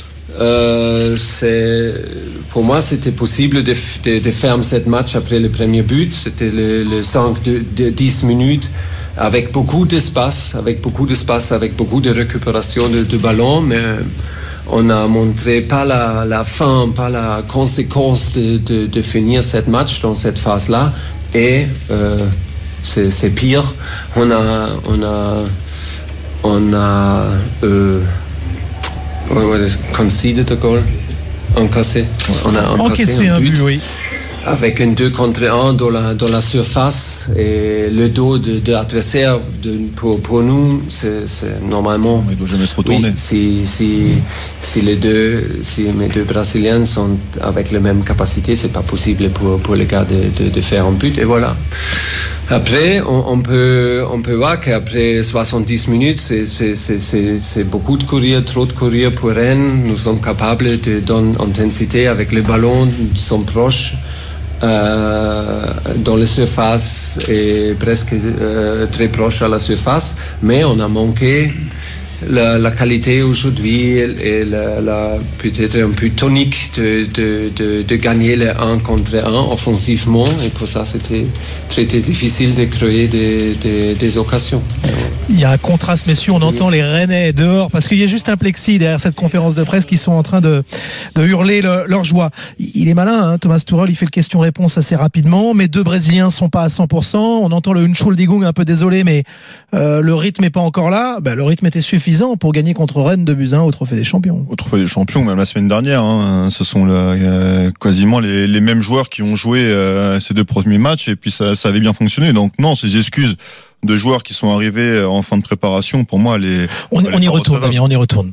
L: Euh, c'est, pour moi, c'était possible de, de, de faire cette match après le premier but. C'était le, le cinq de, de dix minutes avec beaucoup d'espace, avec beaucoup d'espace, avec beaucoup de récupération de, de ballon, mais on a montré pas la, la fin, pas la conséquence de, de, de finir cette match dans cette phase-là. Et euh, c'est, c'est pire. On a, on a, on a. Euh, conceded a goal. encaissé. On a
G: encaissé un but, but oui.
L: Avec un deux contre un dans la, dans la surface et le dos de, de l'adversaire, de, pour, pour nous, c'est, c'est normalement.
I: Il ne doit jamais se retourner.
L: Oui, si, si, si, les deux, si mes deux Brésiliens sont avec la même capacité, c'est pas possible pour, pour les gars de, de, de faire un but, et voilà. Après, on, on, peut, on peut voir qu'après soixante-dix minutes, c'est, c'est, c'est, c'est, c'est beaucoup de courir, trop de courir pour Rennes. Nous sommes capables de donner intensité avec le ballon, nous sommes proches. Euh, dans la surface et presque euh, très proche à la surface, mais on a manqué la, la qualité aujourd'hui et la, la, peut-être un peu tonique de, de, de, de gagner le un contre un offensivement, et pour ça c'était très, très difficile de créer des, des, des occasions.
G: Il y a un contraste, messieurs, on entend les Rennais dehors parce qu'il y a juste un plexi derrière cette conférence de presse qui sont en train de, de hurler le, leur joie. Il est malin, hein, Thomas Tuchel, il fait le question-réponse assez rapidement. Mes deux Brésiliens sont pas à cent pour cent. On entend le Nchuldigung un peu désolé, mais euh, le rythme est pas encore là. Ben, le rythme était suffisant pour gagner contre Rennes deux buts à un au Trophée des Champions.
I: Au Trophée des Champions, même la semaine dernière, hein, ce sont le, euh, quasiment les, les mêmes joueurs qui ont joué euh, ces deux premiers matchs, et puis ça, ça avait bien fonctionné. Donc non, ces excuses de joueurs qui sont arrivés en fin de préparation, pour moi, les
G: on, on y retourne, Damien, on y retourne.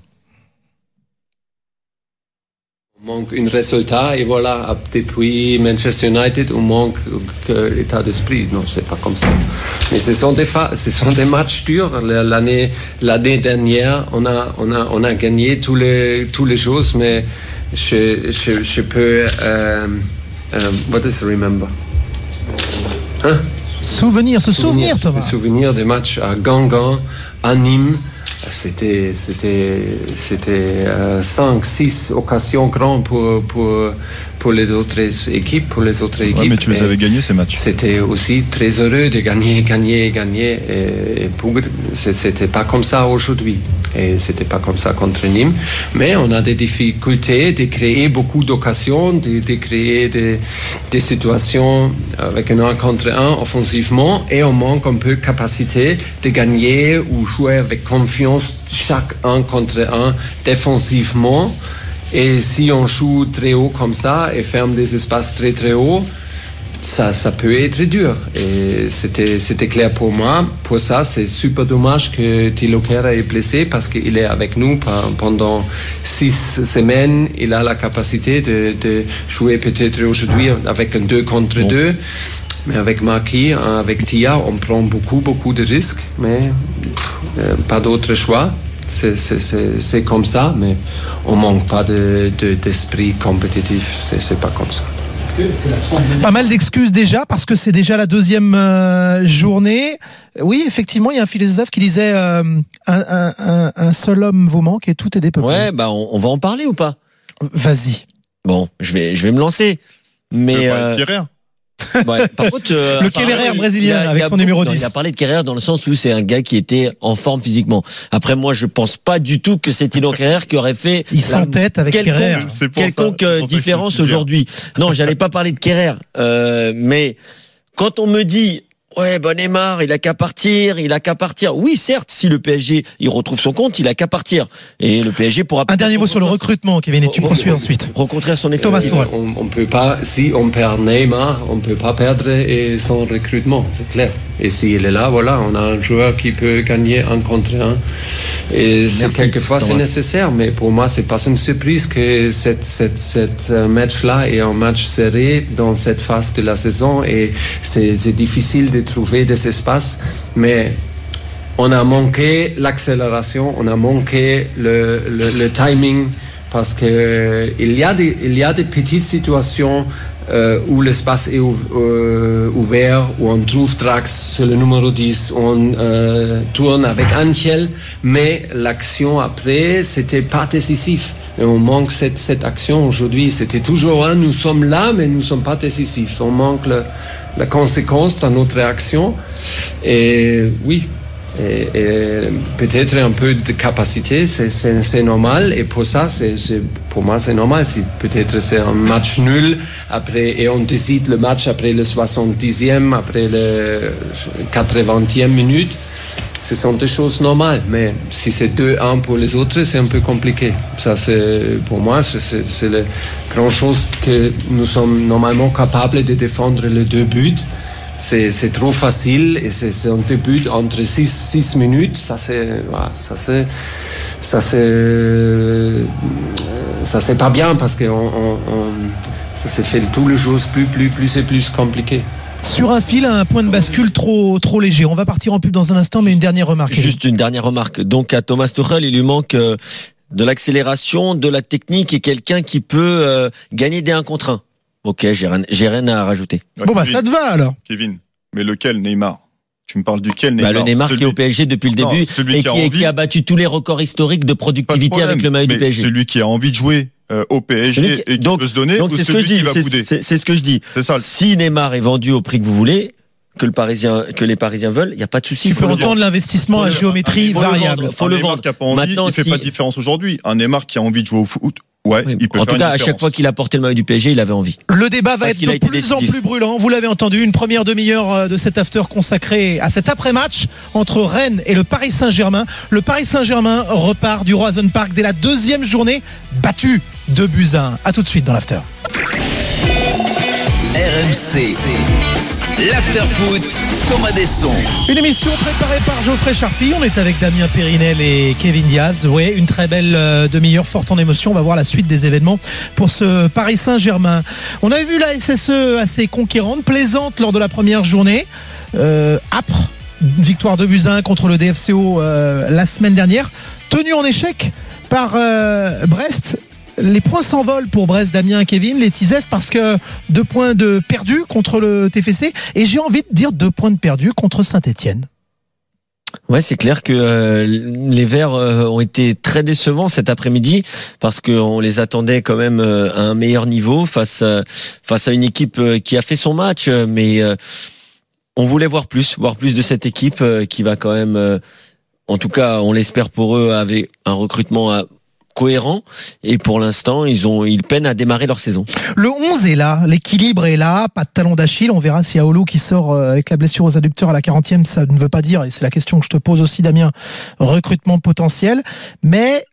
L: On manque un résultat, et voilà, depuis Manchester United, on manque l'état d'esprit. Non, c'est pas comme ça. Mais ce sont des, fa- ce sont des matchs durs. L'année, l'année dernière, on a, on a, on a gagné tous les, tous les choses, mais je, je, je peux. Euh, euh, what does remember? Hein?
G: Souvenir, se souvenir, Thomas.
L: Souvenir des matchs à Guingamp, à Nîmes. C'était, c'était, c'était euh, cinq, six occasions grandes pour, pour, pour les autres équipes, pour les autres équipes.
I: Ouais, mais tu les avais gagnés, ces matchs.
L: C'était aussi très heureux de gagner, gagner, gagner. Et, et pour, c'était pas comme ça aujourd'hui. Et c'était pas comme ça contre Nîmes. Mais on a des difficultés de créer beaucoup d'occasions, de, de créer des, des situations avec un un contre un offensivement, et on manque un peu de capacité de gagner ou jouer avec confiance chaque un contre un défensivement. Et si on joue très haut comme ça et ferme des espaces très très hauts, ça, ça peut être dur. Et c'était, c'était clair pour moi. Pour ça, c'est super dommage que Thilo Kehrer est blessé, parce qu'il est avec nous pendant six semaines. Il a la capacité de, de jouer peut-être aujourd'hui avec un deux contre deux. Mais avec Marquis, avec Tia, on prend beaucoup, beaucoup de risques, mais euh, pas d'autre choix. C'est, c'est, c'est, c'est comme ça, mais on manque pas de, de, d'esprit compétitif. C'est, c'est pas comme ça.
G: Est-ce que, est-ce que pas mal d'excuses déjà, parce que c'est déjà la deuxième euh, journée. Oui, effectivement, il y a un philosophe qui disait euh, un, un, un seul homme vous manque et tout est dépeuplé.
H: Ouais, bah on, on va en parler ou pas?
G: Vas-y.
H: Bon, je vais, je vais me lancer. Mais euh, ouais, par contre, euh,
G: le Kehrer brésilien a, avec son numéro dix.
H: Il a parlé de Kehrer dans le sens où c'est un gars qui était en forme physiquement. Après, moi, je pense pas du tout que c'est Thilo Kehrer qui aurait fait
G: il s'entête avec Kehrer.
H: quelconque ça, différence aujourd'hui. Non, j'allais pas parler de Kehrer, euh, mais quand on me dit ouais, bon Neymar, il a qu'à partir, il a qu'à partir. Oui, certes, si le P S G il retrouve son compte, il a qu'à partir. Et le P S G pourra.
G: Un dernier mot sur le recrutement, Kevin, et tu poursuis ensuite.
H: Rencontrer son effet.
L: Thomas Tuchel. On, on peut pas, si on perd Neymar, on peut pas perdre et son recrutement, c'est clair. Et s'il est là, voilà, on a un joueur qui peut gagner un contre un. Et c'est, quelquefois Thomas. C'est nécessaire, mais pour moi, c'est pas une surprise que cette, cette, cette match-là est un match serré dans cette phase de la saison, et c'est, c'est difficile de trouver des espaces, mais on a manqué l'accélération, on a manqué le, le, le timing, parce que il y a des, il y a des petites situations euh, où l'espace est ou, euh, ouvert, où on trouve Drax sur le numéro dix, on euh, tourne avec Angel, mais l'action après, c'était pas décisif. Et on manque cette, cette action aujourd'hui. C'était toujours, hein, nous sommes là, mais nous ne sommes pas décisifs. On manque le, la conséquence dans notre action. Et oui, et, et peut-être un peu de capacité, c'est, c'est, c'est normal. Et pour ça, c'est, c'est, pour moi, c'est normal. Si peut-être c'est un match nul, après, et on décide le match après le soixante-dixième, après le quatre-vingtième minute. ce sont des choses normales. Mais si c'est deux un pour les autres, c'est un peu compliqué. Ça, c'est, pour moi, c'est, c'est, c'est la grande chose que nous sommes normalement capables de défendre les deux buts. C'est, c'est trop facile et c'est, c'est un début entre six minutes. Ça, c'est, voilà, ça, c'est, ça, c'est, ça, c'est pas bien parce que on, on, on, ça s'est fait tous les jours plus, plus, plus et plus compliqué.
G: Sur un fil, un point de bascule trop, trop léger. On va partir en pub dans un instant, mais une dernière remarque.
H: Juste une dernière remarque. Donc, à Thomas Tuchel, il lui manque euh, de l'accélération, de la technique et quelqu'un qui peut euh, gagner des un contre un. Ok, j'ai rien, j'ai rien à rajouter.
G: Ouais, bon, Kevin, bah, ça te va, alors.
I: Kevin, mais lequel Neymar? Tu me parles duquel Neymar?
H: Bah, le Neymar celui... qui est au P S G depuis le début non, et, qui, qui, a qui a battu tous les records historiques de productivité de avec le maillot du P S G.
I: Celui qui a envie de jouer euh, au P S G qui, et qui donc, peut se donner,
H: donc
I: ou
H: c'est
I: celui
H: ce que je dis,
I: qui va
H: c'est,
I: bouder.
H: C'est, c'est ce que je dis. C'est ça. Si Neymar est vendu au prix que vous voulez, que le Parisien, que les Parisiens veulent, il y a pas de souci.
G: Tu peux entendre l'investissement à géométrie variable.
I: Faut le vendre. Qui a pas envie, Maintenant, il fait si... pas de différence aujourd'hui. Un Neymar qui a envie de jouer au foot. Ouais, oui, il peut
H: en
I: faire
H: tout cas, à chaque fois qu'il a porté le maillot du P S G, il avait envie.
G: Le débat va
H: Parce
G: être de plus décisif. en plus brûlant. Vous l'avez entendu, une première demi-heure de cet after consacré à cet après-match entre Rennes et le Paris Saint-Germain. Le Paris Saint-Germain repart du Roazhon Park dès la deuxième journée, battu deux buts à un. À tout de suite dans l'after.
C: R M C, l'after-foot, Thomas Desson.
G: Une émission préparée par Geoffrey Charpie. On est avec Damien Périnel et Kevin Diaz. Oui, une très belle euh, demi-heure forte en émotion. On va voir la suite des événements pour ce Paris Saint-Germain. On avait vu la S S E assez conquérante, plaisante lors de la première journée. Euh, âpre, victoire de buts à un contre le D F C O euh, la semaine dernière. Tenue en échec par euh, Brest. Les points s'envolent pour Brest, Damien, Kevin, les Tisef, parce que deux points de perdus contre le T F C et j'ai envie de dire deux points de perdus contre Saint-Etienne.
H: Ouais, c'est clair que euh, les Verts euh, ont été très décevants cet après-midi parce qu'on les attendait quand même euh, à un meilleur niveau face euh, face à une équipe euh, qui a fait son match, euh, mais euh, on voulait voir plus, voir plus de cette équipe euh, qui va quand même, euh, en tout cas, on l'espère pour eux, avec un recrutement à cohérent et pour l'instant ils ont ils peinent à démarrer leur saison.
G: Le onze est là, l'équilibre est là, pas de talon d'Achille, on verra si Aolo qui sort avec la blessure aux adducteurs à la quarantième, ça ne veut pas dire, et c'est la question que je te pose aussi Damien, recrutement potentiel, mais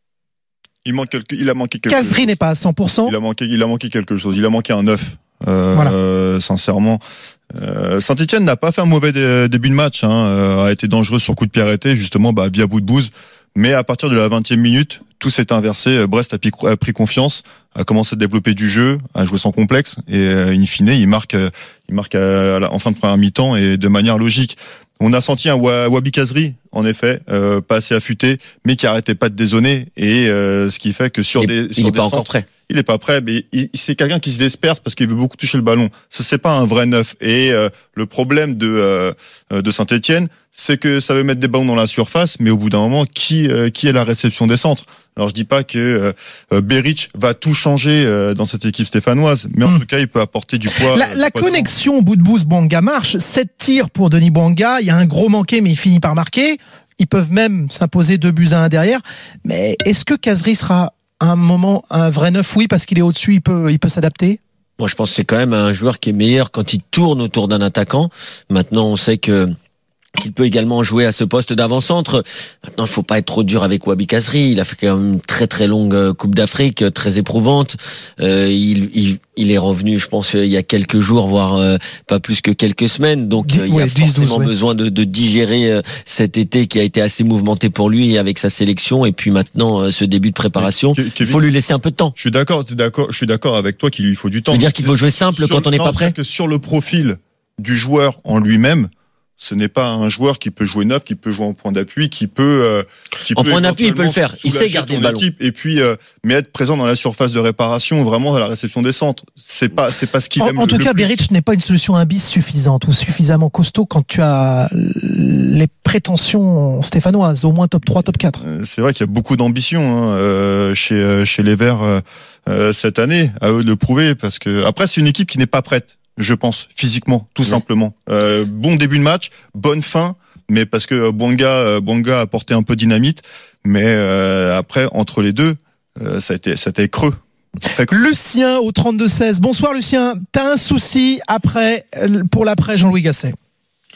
I: il manque quelque, il a manqué quelque
G: Kazri chose. N'est pas à cent pour cent.
I: Il a manqué il a manqué quelque chose, il a manqué un neuf. Euh, voilà. euh, sincèrement euh, Saint-Etienne n'a pas fait un mauvais dé, début de match, hein, euh, a été dangereux sur coup de pied arrêté justement bah, via bout de bouse. Mais à partir de la vingtième minute, tout s'est inversé. Brest a pris confiance, a commencé à développer du jeu, à jouer sans complexe. Et in fine, il marque, il marque en fin de première mi-temps et de manière logique. On a senti un Wabi Kazri, en effet, euh, pas assez affûté, mais qui arrêtait pas de dézonner. Et euh, ce qui fait que sur
H: il
I: des,
H: il
I: sur
H: est
I: des
H: pas
I: centres,
H: encore prêt.
I: Il est pas prêt, mais il, c'est quelqu'un qui se disperse parce qu'il veut beaucoup toucher le ballon. Ça, c'est pas un vrai neuf. Et euh, le problème de euh, de Saint-Etienne, c'est que ça veut mettre des ballons dans la surface, mais au bout d'un moment, qui euh, qui est la réception des centres? Alors je dis pas que euh, Beric va tout changer euh, dans cette équipe stéphanoise, mais en mmh. tout cas il peut apporter du poids.
G: La,
I: du
G: la
I: poids
G: connexion bout de bouse Bouanga marche. sept tirs pour Denis Bouanga. Il y a un gros manqué, mais il finit par marquer. Ils peuvent même s'imposer deux buts à un derrière. Mais est-ce que Kazri sera à un moment un vrai neuf? Oui, parce qu'il est au-dessus, il peut, il peut s'adapter.
H: Moi, je pense que c'est quand même un joueur qui est meilleur quand il tourne autour d'un attaquant. Maintenant, on sait que qu'il peut également jouer à ce poste d'avant-centre. Maintenant, il faut pas être trop dur avec Wabi Kazri. Il a fait quand même une très très longue Coupe d'Afrique, très éprouvante. Euh, il, il, il est revenu, je pense, il y a quelques jours, voire euh, pas plus que quelques semaines. Donc, dix, il y a ouais, forcément dix, douze, besoin de, de digérer euh, cet été qui a été assez mouvementé pour lui avec sa sélection. Et puis maintenant, euh, ce début de préparation, Kevin, il faut lui laisser un peu de temps.
I: Je suis d'accord, d'accord, je suis d'accord avec toi qu'il lui faut du temps.
H: Tu veux dire qu'il faut jouer simple sur, quand on n'est pas prêt?
I: Que sur le profil du joueur en lui-même, ce n'est pas un joueur qui peut jouer neuf, qui peut jouer en point d'appui, qui peut, euh, qui
H: en
I: peut
H: point d'appui, il peut le faire. Il sait garder le ballon.
I: Et puis, euh, mais être présent dans la surface de réparation, vraiment à la réception des centres, c'est pas, c'est pas ce qu'il
G: en,
I: aime.
G: En
I: le,
G: tout
I: le
G: cas,
I: plus.
G: Beric n'est pas une solution un bis suffisante ou suffisamment costaud quand tu as les prétentions stéphanoises, au moins top trois, top quatre.
I: C'est vrai qu'il y a beaucoup d'ambition hein, euh, chez chez les Verts euh, euh, cette année. À eux de le prouver parce que après, c'est une équipe qui n'est pas prête. Je pense, physiquement, tout ouais. simplement. Euh, bon début de match, bonne fin, mais parce que Bouanga, euh, Bouanga a porté un peu dynamite, mais euh, après, entre les deux, euh, ça a été, ça a été creux. creux.
G: Lucien au trente-deux seize. Bonsoir Lucien. T'as un souci après, pour l'après Jean-Louis Gasset?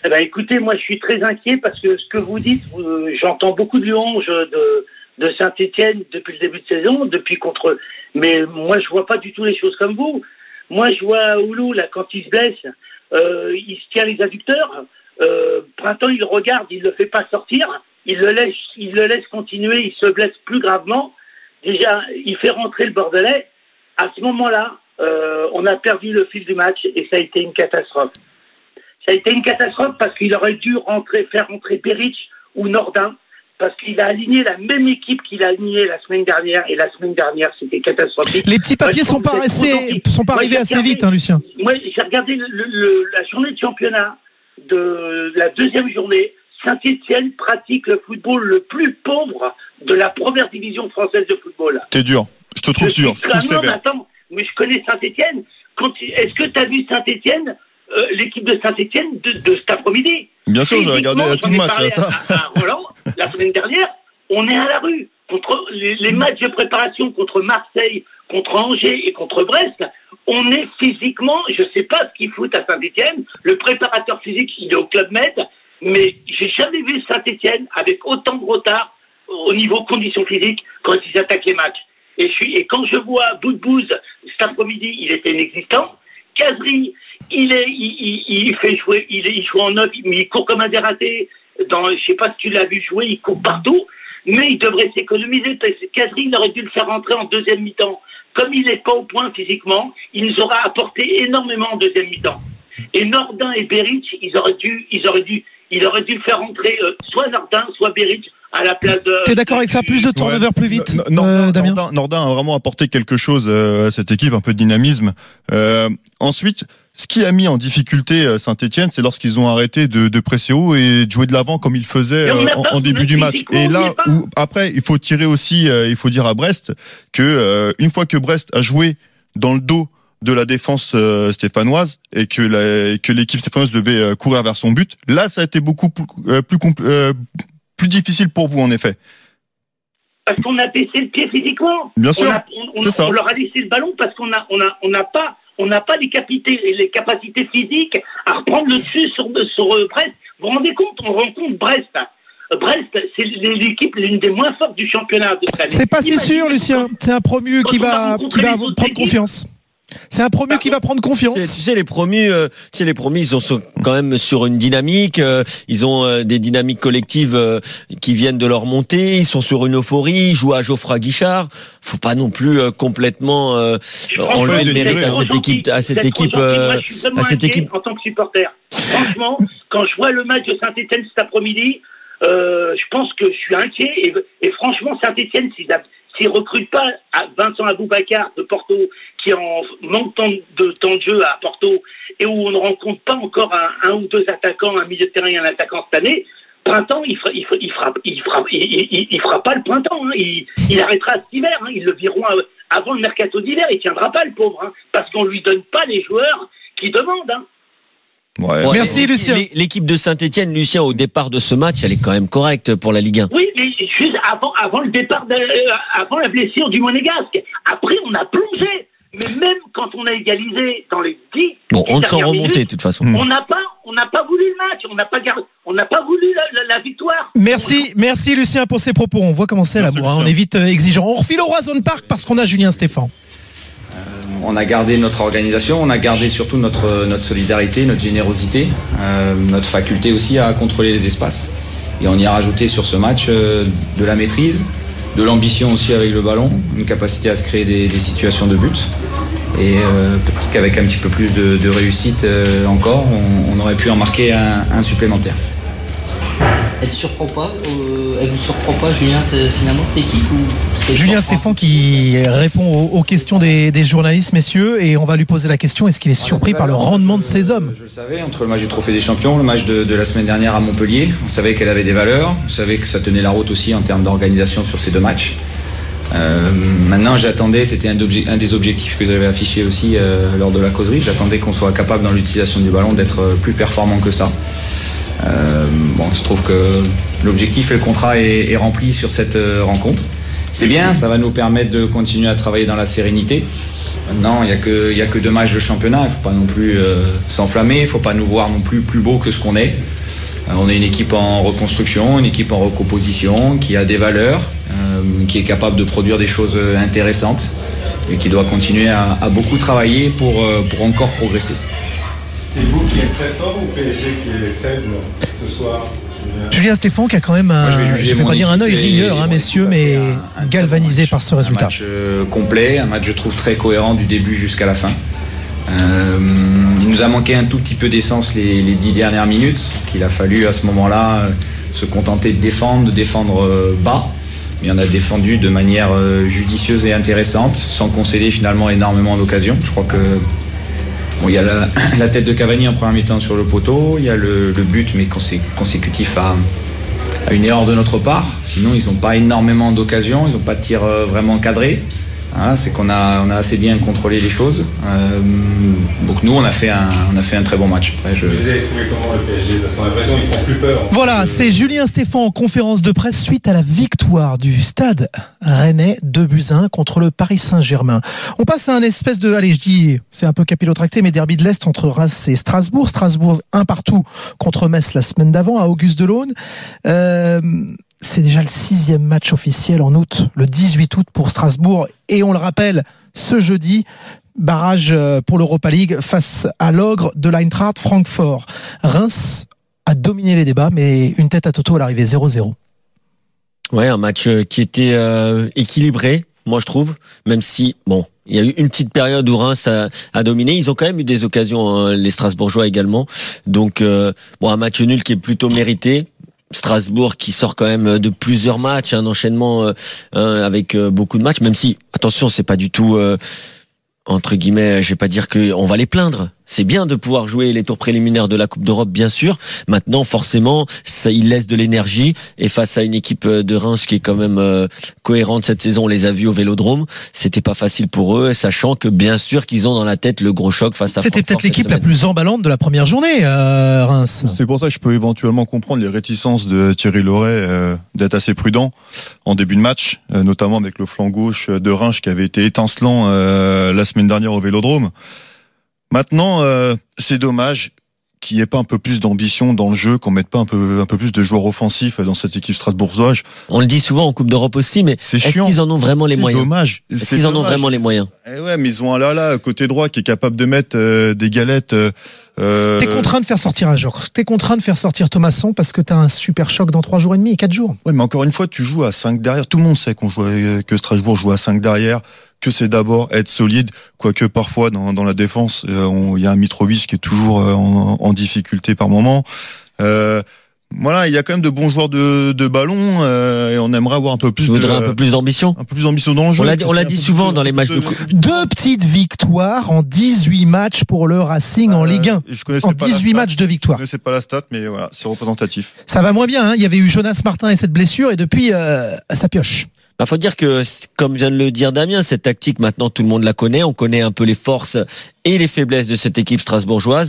M: Eh ben, écoutez, moi je suis très inquiet parce que ce que vous dites, vous, j'entends beaucoup de louanges de, de Saint-Etienne depuis le début de saison, depuis contre. Mais moi je vois pas du tout les choses comme vous. Moi je vois Oulou là quand il se blesse, euh, il se tient les adducteurs. Euh, Printemps il le regarde, il le fait pas sortir, il le laisse, il le laisse continuer, il se blesse plus gravement. Déjà il fait rentrer le Bordelais. À ce moment-là, euh, on a perdu le fil du match et ça a été une catastrophe. Ça a été une catastrophe parce qu'il aurait dû rentrer, faire rentrer Beric ou Nordin, parce qu'il a aligné la même équipe qu'il a aligné la semaine dernière, et la semaine dernière, c'était catastrophique.
G: Les petits papiers
M: moi,
G: sont pas, assez, sont pas
M: moi,
G: arrivés assez
M: regardé,
G: vite, hein, Lucien.
M: Moi, j'ai regardé le, le, la journée de championnat de la deuxième journée. Saint-Etienne pratique le football le plus pauvre de la première division française de football.
I: T'es dur. Je te trouve
M: je
I: dur. Je trouve
M: non,
I: sévère.
M: mais attends, mais je connais Saint-Etienne. Est-ce que tu as vu Saint-Etienne, euh, l'équipe de Saint-Etienne de, de cet après-midi?
I: Bien sûr, j'ai regardé tout le match.
M: Ça. À, à Roland, la semaine dernière, on est à la rue. Contre les, les matchs de préparation contre Marseille, contre Angers et contre Brest, on est physiquement, je sais pas ce qu'ils foutent à Saint-Etienne. Le préparateur physique, il est au Club Med, mais j'ai jamais vu Saint-Etienne avec autant de retard au niveau conditions physiques quand ils attaquent les matchs. Et, je suis, et quand je vois Boudbouz cet après-midi, il était inexistant. Kazri, il est, il, il, il fait jouer, il, il joue en neuf, mais il court comme un dératé. Dans, je sais pas si tu l'as vu jouer, il court partout. Mais il devrait s'économiser. Kazri, il aurait dû le faire rentrer en deuxième mi-temps. Comme il n'est pas au point physiquement, il nous aura apporté énormément en deuxième mi-temps. Et Nordin et Beric, ils auraient dû, ils auraient dû, il aurait dû faire rentrer euh, soit Nordin, soit Beric à la place de.
G: T'es d'accord avec ça? Plus de turnover, ouais. Plus vite,
I: N- Nordin,
G: euh, Damien.
I: Nordin, Nordin a vraiment apporté quelque chose euh, à cette équipe, un peu de dynamisme. Euh, ensuite, ce qui a mis en difficulté Saint-Etienne, c'est lorsqu'ils ont arrêté de, de presser haut et de jouer de l'avant comme ils faisaient euh, en, en début du match. Et là, où, après, il faut tirer aussi, euh, il faut dire à Brest que euh, une fois que Brest a joué dans le dos de la défense euh, stéphanoise et que, la, que l'équipe stéphanoise devait euh, courir vers son but, là, ça a été beaucoup plus, euh, plus, euh, plus difficile pour vous, en effet.
M: Parce qu'on a baissé le pied physiquement.
I: Bien sûr,
M: on, a, on, on, on leur a laissé le ballon parce qu'on a, on a, on n'a pas, on n'a pas les capacités, les capacités physiques à reprendre le dessus sur, sur euh, Brest. Vous vous rendez compte? On rencontre Brest. Brest, c'est l'équipe l'une des moins fortes du championnat de cette année.
G: C'est pas si sûr, Lucien. C'est un promu qui va, qui va prendre équipes, confiance. C'est un promu qui va prendre confiance.
H: Tu sais, les promus, euh, tu sais, les promus, ils sont quand même sur une dynamique. Euh, ils ont euh, des dynamiques collectives euh, qui viennent de leur montée. Ils sont sur une euphorie. Ils jouent à Geoffroy Guichard. Faut pas non plus euh, complètement euh, enlever le mérite à cette équipe, à cette équipe, euh,
M: Moi, je suis
H: à cette équipe.
M: En tant que supporter, franchement, quand je vois le match de Saint-Etienne cet après-midi, euh, je pense que je suis inquiet. Et, et franchement, Saint-Etienne, s'ils S'ils ne recrutent pas à Vincent Aboubakar de Porto, qui est en manque de temps de jeu à Porto, et où on ne rencontre pas encore un, un ou deux attaquants, un milieu de terrain et un attaquant cette année, Printemps, il fera, il fera, il fera, il fera, il, il, il fera pas le printemps. Hein. Il, il arrêtera cet hiver. Hein. Ils le vireront avant le mercato d'hiver. Il tiendra pas le pauvre, hein, parce qu'on lui donne pas les joueurs qu'il demande. Hein.
I: Ouais.
G: Bon, merci Lucien.
H: L'équipe de Saint-Etienne, Lucien, au départ de ce match, elle est quand même correcte pour la Ligue un.
M: Oui, mais juste avant, avant le départ, de, euh, avant la blessure du Monégasque. Après, on a plongé. Mais même quand on a égalisé dans les dix,
H: bon,
M: dix
H: on ne s'en remontait de toute façon.
M: On n'a pas, on n'a pas voulu le match. On n'a pas gardé, on n'a pas voulu la, la, la victoire.
G: Merci, on... merci Lucien pour ces propos. On voit comment c'est là, hein. On est vite euh, exigeant. On refile au Roison Park parce qu'on a Julien Stéphan.
N: On a gardé notre organisation, on a gardé surtout notre, notre solidarité, notre générosité, euh, notre faculté aussi à contrôler les espaces. Et on y a rajouté sur ce match euh, de la maîtrise, de l'ambition aussi avec le ballon, une capacité à se créer des, des situations de but. Et euh, peut-être qu'avec un petit peu plus de, de réussite euh, encore, on, on aurait pu en marquer un, un supplémentaire.
O: Elle surprend pas, euh, elle vous surprend pas, Julien, finalement, cette équipe ou
G: Julien Stéphan qui répond aux, aux questions des, des journalistes, messieurs, et on va lui poser la question, est-ce qu'il est surpris par le rendement de ces hommes?
N: Je le savais, entre le match du Trophée des Champions, le match de, de la semaine dernière à Montpellier, on savait qu'elle avait des valeurs, on savait que ça tenait la route aussi en termes d'organisation sur ces deux matchs. Euh, maintenant j'attendais, c'était un, un des objectifs que j'avais affiché aussi euh, lors de la causerie, j'attendais qu'on soit capable dans l'utilisation du ballon d'être plus performant que ça. Euh, bon, il se trouve que l'objectif et le contrat est, est rempli sur cette euh, rencontre. C'est bien, ça va nous permettre de continuer à travailler dans la sérénité. Maintenant, il n'y a que, il y a que deux matchs de championnat, il ne faut pas non plus euh, s'enflammer, il ne faut pas nous voir non plus plus beau que ce qu'on est. On est une équipe en reconstruction, une équipe en recomposition, qui a des valeurs, euh, qui est capable de produire des choses intéressantes et qui doit continuer à, à beaucoup travailler pour, euh, pour encore progresser.
P: C'est vous qui êtes très fort ou P S G qui est faible ce soir?
G: Julien Stéphan qui a quand même un, Moi, je vais, je vais pas dire un œil rieur, hein, messieurs, mais un, un galvanisé match, par ce résultat.
N: Un match euh, complet, un match je trouve très cohérent du début jusqu'à la fin. Euh, il nous a manqué un tout petit peu d'essence les, les dix dernières minutes, qu'il a fallu à ce moment-là euh, se contenter de défendre, de défendre euh, bas. Mais on a défendu de manière euh, judicieuse et intéressante, sans concéder finalement énormément d'occasions. Je crois que bon, il y a la, la tête de Cavani en première mi-temps sur le poteau, il y a le, le but, mais consé, consécutif à, à une erreur de notre part. Sinon, ils n'ont pas énormément d'occasions, ils n'ont pas de tir euh, vraiment cadré. Hein, c'est qu'on a, on a assez bien contrôlé les choses. Euh, donc nous, on a fait un, on a fait un très bon match. Après, je...
P: Vous avez trouvé comment le P S G? Parce qu'on a l'impression qu'ils font plus peur.
G: Voilà, c'est Julien Stéphan en conférence de presse suite à la victoire du Stade Rennais deux buts à un contre le Paris Saint-Germain. On passe à un espèce de, allez, je dis, c'est un peu capillotracté, mais derby de l'Est entre Reims et Strasbourg. Strasbourg un partout contre Metz la semaine d'avant à Auguste Delaune. Euh, C'est déjà le sixième match officiel en août, le dix-huit août pour Strasbourg. Et on le rappelle, ce jeudi, barrage pour l'Europa League face à l'ogre de l'Eintracht Francfort. Reims a dominé les débats, mais une tête à Toto à l'arrivée, zéro zéro.
H: Ouais, un match qui était euh, équilibré, moi je trouve, même si, bon, il y a eu une petite période où Reims a, a dominé. Ils ont quand même eu des occasions, hein, les Strasbourgeois également. Donc, euh, bon, un match nul qui est plutôt mérité. Strasbourg qui sort quand même de plusieurs matchs, un enchaînement euh, euh, avec euh, beaucoup de matchs, même si, attention, c'est pas du tout, euh, entre guillemets, je vais pas dire qu'on va les plaindre. C'est bien de pouvoir jouer les tours préliminaires de la Coupe d'Europe, bien sûr. Maintenant, forcément, ça, il laisse de l'énergie. Et face à une équipe de Reims qui est quand même euh, cohérente cette saison, on les a vus au Vélodrome. C'était pas facile pour eux, sachant que bien sûr qu'ils ont dans la tête le gros choc face à
G: C'était
H: Francfort
G: peut-être l'équipe la plus emballante de la première journée, euh, Reims.
I: C'est pour ça que je peux éventuellement comprendre les réticences de Thierry Loret euh, d'être assez prudent en début de match, euh, notamment avec le flanc gauche de Reims qui avait été étincelant euh, la semaine dernière au Vélodrome. Maintenant, euh, c'est dommage qu'il n'y ait pas un peu plus d'ambition dans le jeu, qu'on mette pas un peu, un peu plus de joueurs offensifs dans cette équipe strasbourgeoise.
H: On le dit souvent en Coupe d'Europe aussi, mais c'est est-ce chiant. Qu'ils en ont vraiment les
I: c'est
H: moyens?
I: Dommage.
H: Est-ce
I: c'est
H: qu'ils
I: dommage.
H: en ont vraiment les moyens?
I: Eh ouais, mais ils ont un Lala côté droit qui est capable de mettre euh, des galettes. Euh...
G: T'es contraint de faire sortir un joueur. T'es contraint de faire sortir Thomasson parce que t'as un super choc dans trois jours et demi et quatre jours.
I: Ouais, mais encore une fois, tu joues à cinq derrière. Tout le monde sait qu'on joue, que Strasbourg joue à cinq derrière, que c'est d'abord être solide, quoique parfois dans, dans la défense, il euh, y a un Mitrovic qui est toujours euh, en, en difficulté par moment. Euh, Voilà, il y a quand même de bons joueurs de, de ballon euh, et on aimerait avoir un peu plus.
H: Tu voudrais
I: de,
H: un peu plus d'ambition.
I: Un peu plus d'ambition dans le jeu.
H: On l'a, on l'a dit souvent dans les matchs de coupe.
G: Deux petites victoires en dix-huit matchs pour le Racing euh, en Ligue un.
I: Je connaissais
G: en
I: pas
G: dix-huit matchs de victoire.
I: Je connaissais pas la stat, mais voilà, c'est représentatif.
G: Ça va moins bien. Hein. Il y avait eu Jonas Martin et cette blessure et depuis, euh, ça pioche.
H: Bah, faut dire que, comme vient de le dire Damien, cette tactique, maintenant, tout le monde la connaît. On connaît un peu les forces et les faiblesses de cette équipe strasbourgeoise.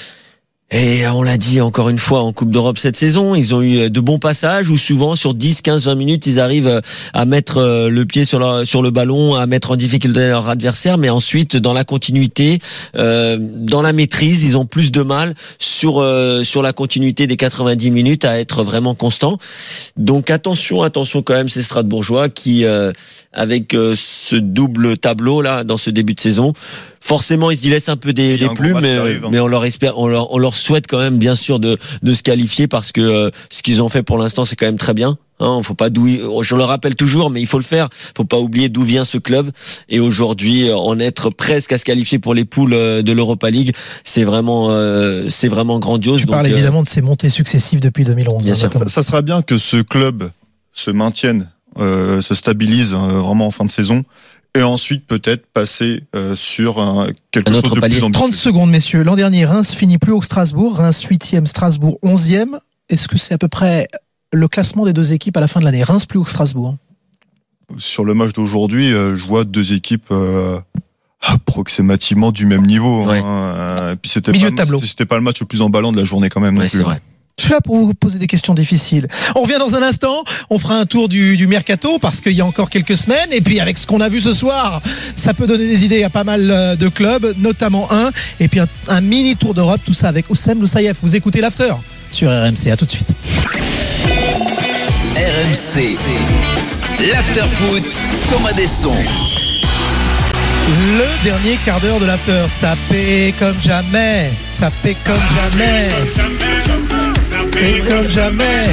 H: Et on l'a dit encore une fois en Coupe d'Europe cette saison, ils ont eu de bons passages où souvent sur dix, quinze, vingt minutes, ils arrivent à mettre le pied sur, leur, sur le ballon, à mettre en difficulté leur adversaire, mais ensuite dans la continuité, euh, dans la maîtrise, ils ont plus de mal sur euh, sur la continuité des quatre-vingt-dix minutes à être vraiment constants. Donc attention, attention quand même ces Strasbourgeois qui, euh, avec euh, ce double tableau là dans ce début de saison, forcément, ils y laissent un peu des, des plumes, mais, arrive, hein. mais on leur espère, on leur, on leur souhaite quand même, bien sûr, de, de se qualifier parce que euh, ce qu'ils ont fait pour l'instant, c'est quand même très bien. Hein, faut pas d'où, je le rappelle toujours, mais il faut le faire. Faut pas oublier d'où vient ce club. Et aujourd'hui, en être presque à se qualifier pour les poules de l'Europa League, c'est vraiment, euh, c'est vraiment grandiose.
G: Tu
H: Donc,
G: parles évidemment de ces montées successives depuis deux mille onze.
I: Bien sûr. Ça, ça sera bien que ce club se maintienne, euh, se stabilise euh, vraiment en fin de saison. Et ensuite, peut-être passer euh, sur un, quelque un chose de plus ambitieux.
G: trente secondes, messieurs. L'an dernier, Reims finit plus haut que Strasbourg. Reims huitième, Strasbourg onzième. Est-ce que c'est à peu près le classement des deux équipes à la fin de l'année? Reims plus haut que Strasbourg.
I: Sur le match d'aujourd'hui, euh, je vois deux équipes euh, approximativement du même niveau.
H: Ouais.
I: Hein. Et puis c'était
G: Milieu
I: pas,
G: de tableau.
I: C'était, c'était pas le match le plus emballant de la journée quand même.
H: Ouais,
I: non
H: c'est
I: plus.
H: vrai.
G: Je suis là pour vous poser des questions difficiles. On revient dans un instant. On fera un tour du, du mercato parce qu'il y a encore quelques semaines. Et puis avec ce qu'on a vu ce soir, ça peut donner des idées à pas mal de clubs, notamment un. Et puis un, un mini tour d'Europe, tout ça avec Oussem Loussaïef. Vous écoutez l'After sur R M C. À tout de suite.
C: R M C, l'after-foot, Thomas Desson.
G: Le dernier quart d'heure de l'after, ça paie comme jamais, ça paie comme jamais, ça paie comme jamais,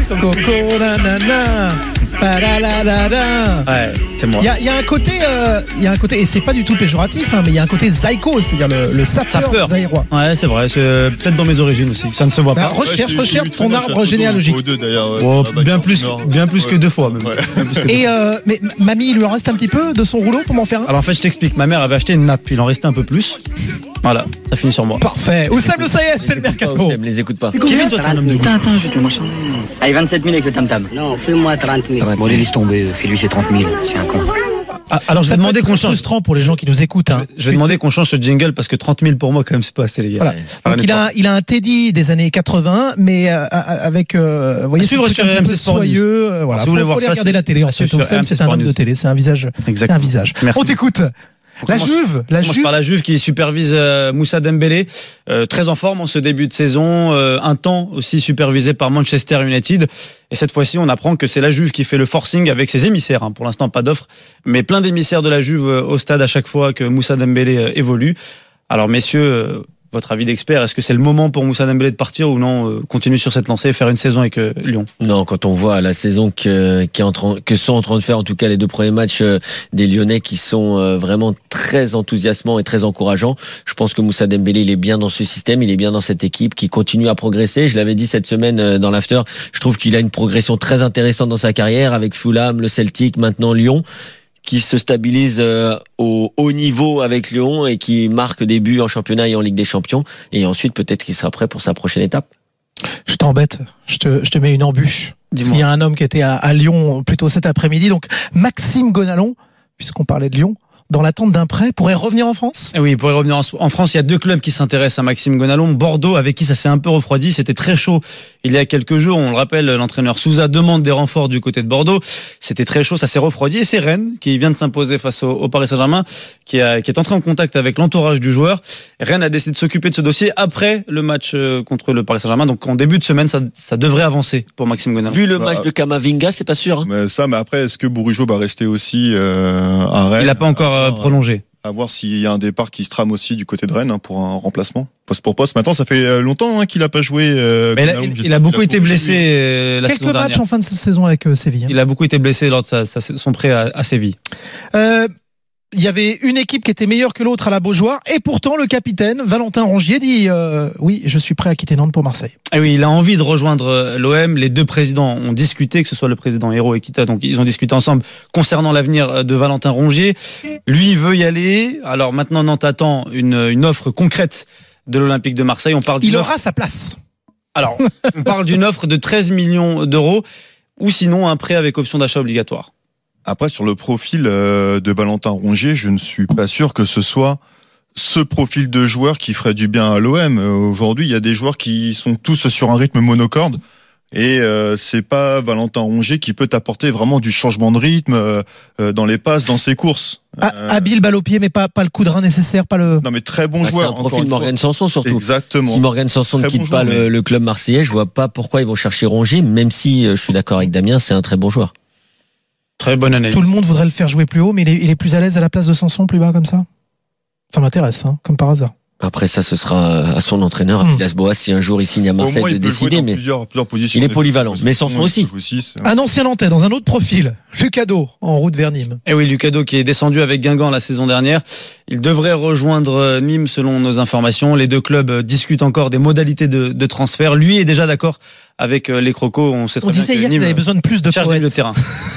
G: coco nanana, pa-la-la-la-la.
Q: Ouais, c'est moi.
G: Il y a, il y a un côté, euh, il y a un côté, et c'est pas du tout péjoratif, hein, mais il y a un côté zaïko, c'est-à-dire le, le sapeur zaïrois.
Q: Ouais, c'est vrai, c'est peut-être dans mes origines aussi, ça ne se voit
G: bah,
Q: pas.
G: Recherche, ouais, recherche ton arbre généalogique.
I: Deux, d'ailleurs, ouais.
Q: Oh, bien plus, bien plus que deux fois même.
I: Ouais.
G: Et euh, mais mamie, il lui en reste un petit peu de son rouleau pour m'en faire un.
Q: Alors en fait, je t'explique. Ma mère avait acheté une nappe, il en restait un peu plus. Voilà, ça finit sur moi.
G: Parfait. Oussam le Saïef, c'est le mercato.
H: Oussam, les écoute pas.
Q: Kevin, toi,
R: trente mille. Attends, attends, je vais te le marchander. Allez, vingt-sept mille avec le tam-tam. Non, fais-moi trente mille. Bon, allez, laisse tomber. Chez lui, c'est trente mille. C'est un con.
Q: Ah, alors, je vais demander qu'on change.
G: Frustrant pour les gens qui nous écoutent. Hein.
Q: Je vais demander qu'on change ce jingle parce que trente mille pour moi, quand même, c'est pas assez, les gars.
G: Voilà. Donc, il a, il a un Teddy des années quatre-vingts, mais euh, avec, euh, vous voyez,
Q: suivre sur R M C Sport
G: soyeux. Euh, voilà.
Q: Si vous voulez voir
G: faut
Q: ça,
G: regarder la télé. En fait, Oussam, c'est un homme de télé, c'est un visage. C'est un visage. On t'écoute. La Juve, la Juve.
Q: par la Juve qui supervise euh, Moussa Dembélé, euh, très en forme en ce début de saison, euh, un temps aussi supervisé par Manchester United. Et cette fois-ci, on apprend que c'est la Juve qui fait le forcing avec ses émissaires. Hein. Pour l'instant, pas d'offre, mais plein d'émissaires de la Juve euh, au stade à chaque fois que Moussa Dembélé euh, évolue. Alors, messieurs, euh, votre avis d'expert, est-ce que c'est le moment pour Moussa Dembélé de partir ou non, euh, continuer sur cette lancée et faire une saison avec euh, Lyon?
H: Non, quand on voit la saison que, qui est en train, que sont en train de faire, en tout cas les deux premiers matchs euh, des Lyonnais qui sont euh, vraiment très enthousiasmants et très encourageants, je pense que Moussa Dembélé, il est bien dans ce système, il est bien dans cette équipe qui continue à progresser. Je l'avais dit cette semaine euh, dans l'after, je trouve qu'il a une progression très intéressante dans sa carrière avec Fulham, le Celtic, maintenant Lyon, qui se stabilise euh, au haut niveau avec Lyon et qui marque des buts en championnat et en Ligue des Champions. Et ensuite, peut-être qu'il sera prêt pour sa prochaine étape.
G: Je t'embête, je te, je te mets une embûche. Dis-moi. Il y a un homme qui était à, à Lyon plutôt cet après-midi, donc Maxime Gonalon, puisqu'on parlait de Lyon, dans l'attente d'un prêt, pourrait revenir en France ?
Q: Oui, il pourrait revenir en France. Il y a deux clubs qui s'intéressent à Maxime Gonalon. Bordeaux, avec qui ça s'est un peu refroidi. C'était très chaud il y a quelques jours. On le rappelle, l'entraîneur Sousa demande des renforts du côté de Bordeaux. C'était très chaud, ça s'est refroidi. Et c'est Rennes qui vient de s'imposer face au, au Paris Saint-Germain, qui, a, qui est entré en contact avec l'entourage du joueur. Rennes a décidé de s'occuper de ce dossier après le match contre le Paris Saint-Germain. Donc en début de semaine, ça, ça devrait avancer pour Maxime Gonalon.
H: Vu le match bah, de Kamavinga, c'est pas sûr. Hein.
I: Mais ça, mais après, est-ce que Bourigeaud va rester aussi euh, à Rennes ?
Q: Il n'a pas encore euh, prolongé.
I: À voir s'il y a un départ qui se trame aussi du côté de Rennes hein, pour un remplacement poste pour poste. Maintenant, ça fait longtemps hein, qu'il n'a pas joué. Euh,
Q: Mais il, il, il a beaucoup été blessé euh, la
G: Quelques
Q: saison dernière.
G: matchs en fin de saison avec euh, Séville. Hein.
Q: Il a beaucoup été blessé lors de sa, sa, son prêt à, à Séville.
G: Euh, il y avait une équipe qui était meilleure que l'autre à la Beaujoire et pourtant le capitaine Valentin Rongier dit euh, oui, je suis prêt à quitter Nantes pour Marseille.
Q: Et oui, il a envie de rejoindre l'O M. Les deux présidents ont discuté, que ce soit le président Hérault et Kita, donc ils ont discuté ensemble concernant l'avenir de Valentin Rongier. Lui veut y aller. Alors maintenant, Nantes attend une, une offre concrète de l'Olympique de Marseille. On parle
G: il
Q: aura
G: offre... sa place.
Q: Alors, on parle d'une offre de treize millions d'euros ou sinon un prêt avec option d'achat obligatoire.
I: Après, sur le profil de Valentin Rongier, je ne suis pas sûr que ce soit ce profil de joueur qui ferait du bien à l'O M. Aujourd'hui, il y a des joueurs qui sont tous sur un rythme monocorde. Et euh, c'est pas Valentin Rongier qui peut t'apporter vraiment du changement de rythme euh, dans les passes, dans ses courses.
G: Ah, euh... Habile, balle au pied, mais pas pas le coup de rein nécessaire, pas le.
I: Non, mais très bon
H: bah,
I: joueur.
H: C'est un profil Morgan Sanson surtout.
I: Exactement.
H: Si Morgan Sanson ne quitte bon pas joueur, le, mais... le club marseillais, je vois pas pourquoi ils vont chercher Rongier, même si euh, je suis d'accord avec Damien, c'est un très bon joueur.
Q: Très bonne analyse.
G: Tout le monde voudrait le faire jouer plus haut, mais il est, il est plus à l'aise à la place de Sanson, plus bas comme ça. Ça m'intéresse, hein, comme par hasard.
H: Après ça, ce sera à son entraîneur, à mmh. Villas-Boas, si un jour il signe à Marseille, moins, de décider. Mais
I: plusieurs, plusieurs positions,
H: il est polyvalent, mais Sanson aussi.
I: aussi
G: un ancien Nantais dans un autre profil, Lucado, en route vers Nîmes.
Q: Et oui, Lucado qui est descendu avec Guingamp la saison dernière. Il devrait rejoindre Nîmes selon nos informations. Les deux clubs discutent encore des modalités de, de transfert. Lui est déjà d'accord avec les Crocos. On sait très
G: On
Q: bien
G: disait
Q: que
G: hier
Q: Nîmes
G: qu'il avait besoin de plus de
Q: cherche le terrain.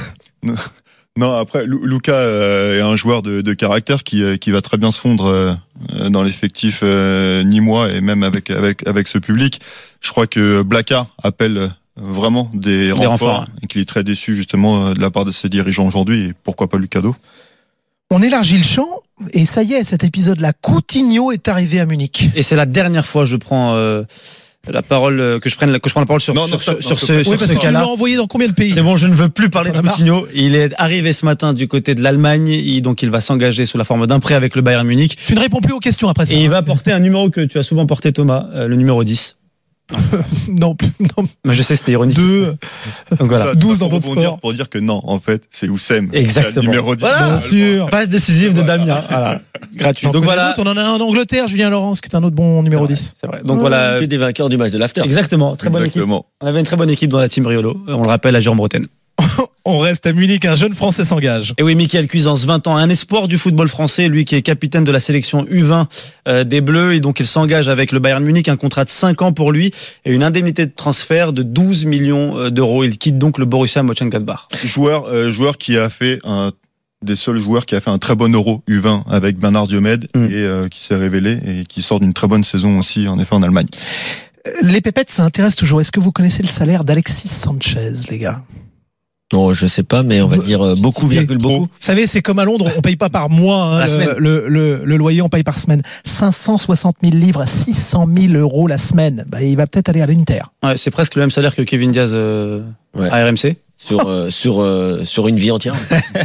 I: Non, après, Lucas est un joueur de, de caractère qui, qui va très bien se fondre dans l'effectif nîmois et même avec, avec, avec ce public. Je crois que Blacard appelle vraiment des, des renforts, renforts et qu'il est très déçu justement de la part de ses dirigeants aujourd'hui. Et pourquoi pas Lucado ?
G: On élargit le champ et ça y est, cet épisode-là, Coutinho est arrivé à Munich.
Q: Et c'est la dernière fois que je prends... Euh... la parole que je prenne que je prends la parole sur
I: non, non,
Q: sur,
I: non,
Q: sur
I: non,
Q: ce
I: oui,
Q: sur ce
G: cas-là. Tu l'as envoyé dans combien de pays ?
Q: C'est bon, je ne veux plus parler de Coutinho. Il est arrivé ce matin du côté de l'Allemagne, et donc il va s'engager sous la forme d'un prêt avec le Bayern Munich.
G: Tu ne réponds plus aux questions après ça.
Q: Et il va porter un numéro que tu as souvent porté, Thomas, euh, le numéro dix.
G: non, non.
Q: Mais je sais, c'était ironique.
G: Deux.
Q: Donc voilà.
I: Ça,
G: douze dans d'autres sports.
I: Pour dire que non, en fait, c'est Oussem.
Q: Exactement.
I: Numéro dix.
Q: Voilà, bien sûr. Passe décisive de Damien. Voilà. Gratuit. Donc voilà.
G: On en a un en Angleterre, Julien Laurence, qui est un autre bon numéro
Q: c'est
G: dix.
Q: C'est vrai. Donc voilà.
H: Que des vainqueurs du match de l'after.
Q: Exactement. Très bonne équipe. On avait une très bonne équipe dans la team Riolo. On le rappelle, à Jérôme-Bretagne.
G: On reste à Munich, un jeune Français s'engage.
Q: Et oui, Michael Cuisance, vingt ans, un espoir du football français, lui qui est capitaine de la sélection U vingt euh, des Bleus, et donc il s'engage avec le Bayern Munich, un contrat de cinq ans pour lui et une indemnité de transfert de douze millions d'euros. Il quitte donc le Borussia Mönchengladbach.
I: Joueur, euh, joueur qui a fait un des seuls joueurs qui a fait un très bon Euro U vingt avec Bernard Diomède mm. et euh, qui s'est révélé et qui sort d'une très bonne saison aussi en effet en Allemagne.
G: Les pépettes, ça intéresse toujours. Est-ce que vous connaissez le salaire d'Alexis Sanchez, les gars?
H: Non, je sais pas, mais on va dire euh, beaucoup, virgule beaucoup.
G: Vous savez, c'est comme à Londres, on paye pas par mois hein, le, le, le, le loyer, on paye par semaine. cinq cent soixante mille livres à six cent mille euros la semaine. Bah, il va peut-être aller à l'Inter.
Q: Ouais, c'est presque le même salaire que Kevin Diaz euh,
H: ouais.
Q: à R M C.
H: Sur euh, sur euh, sur une vie entière.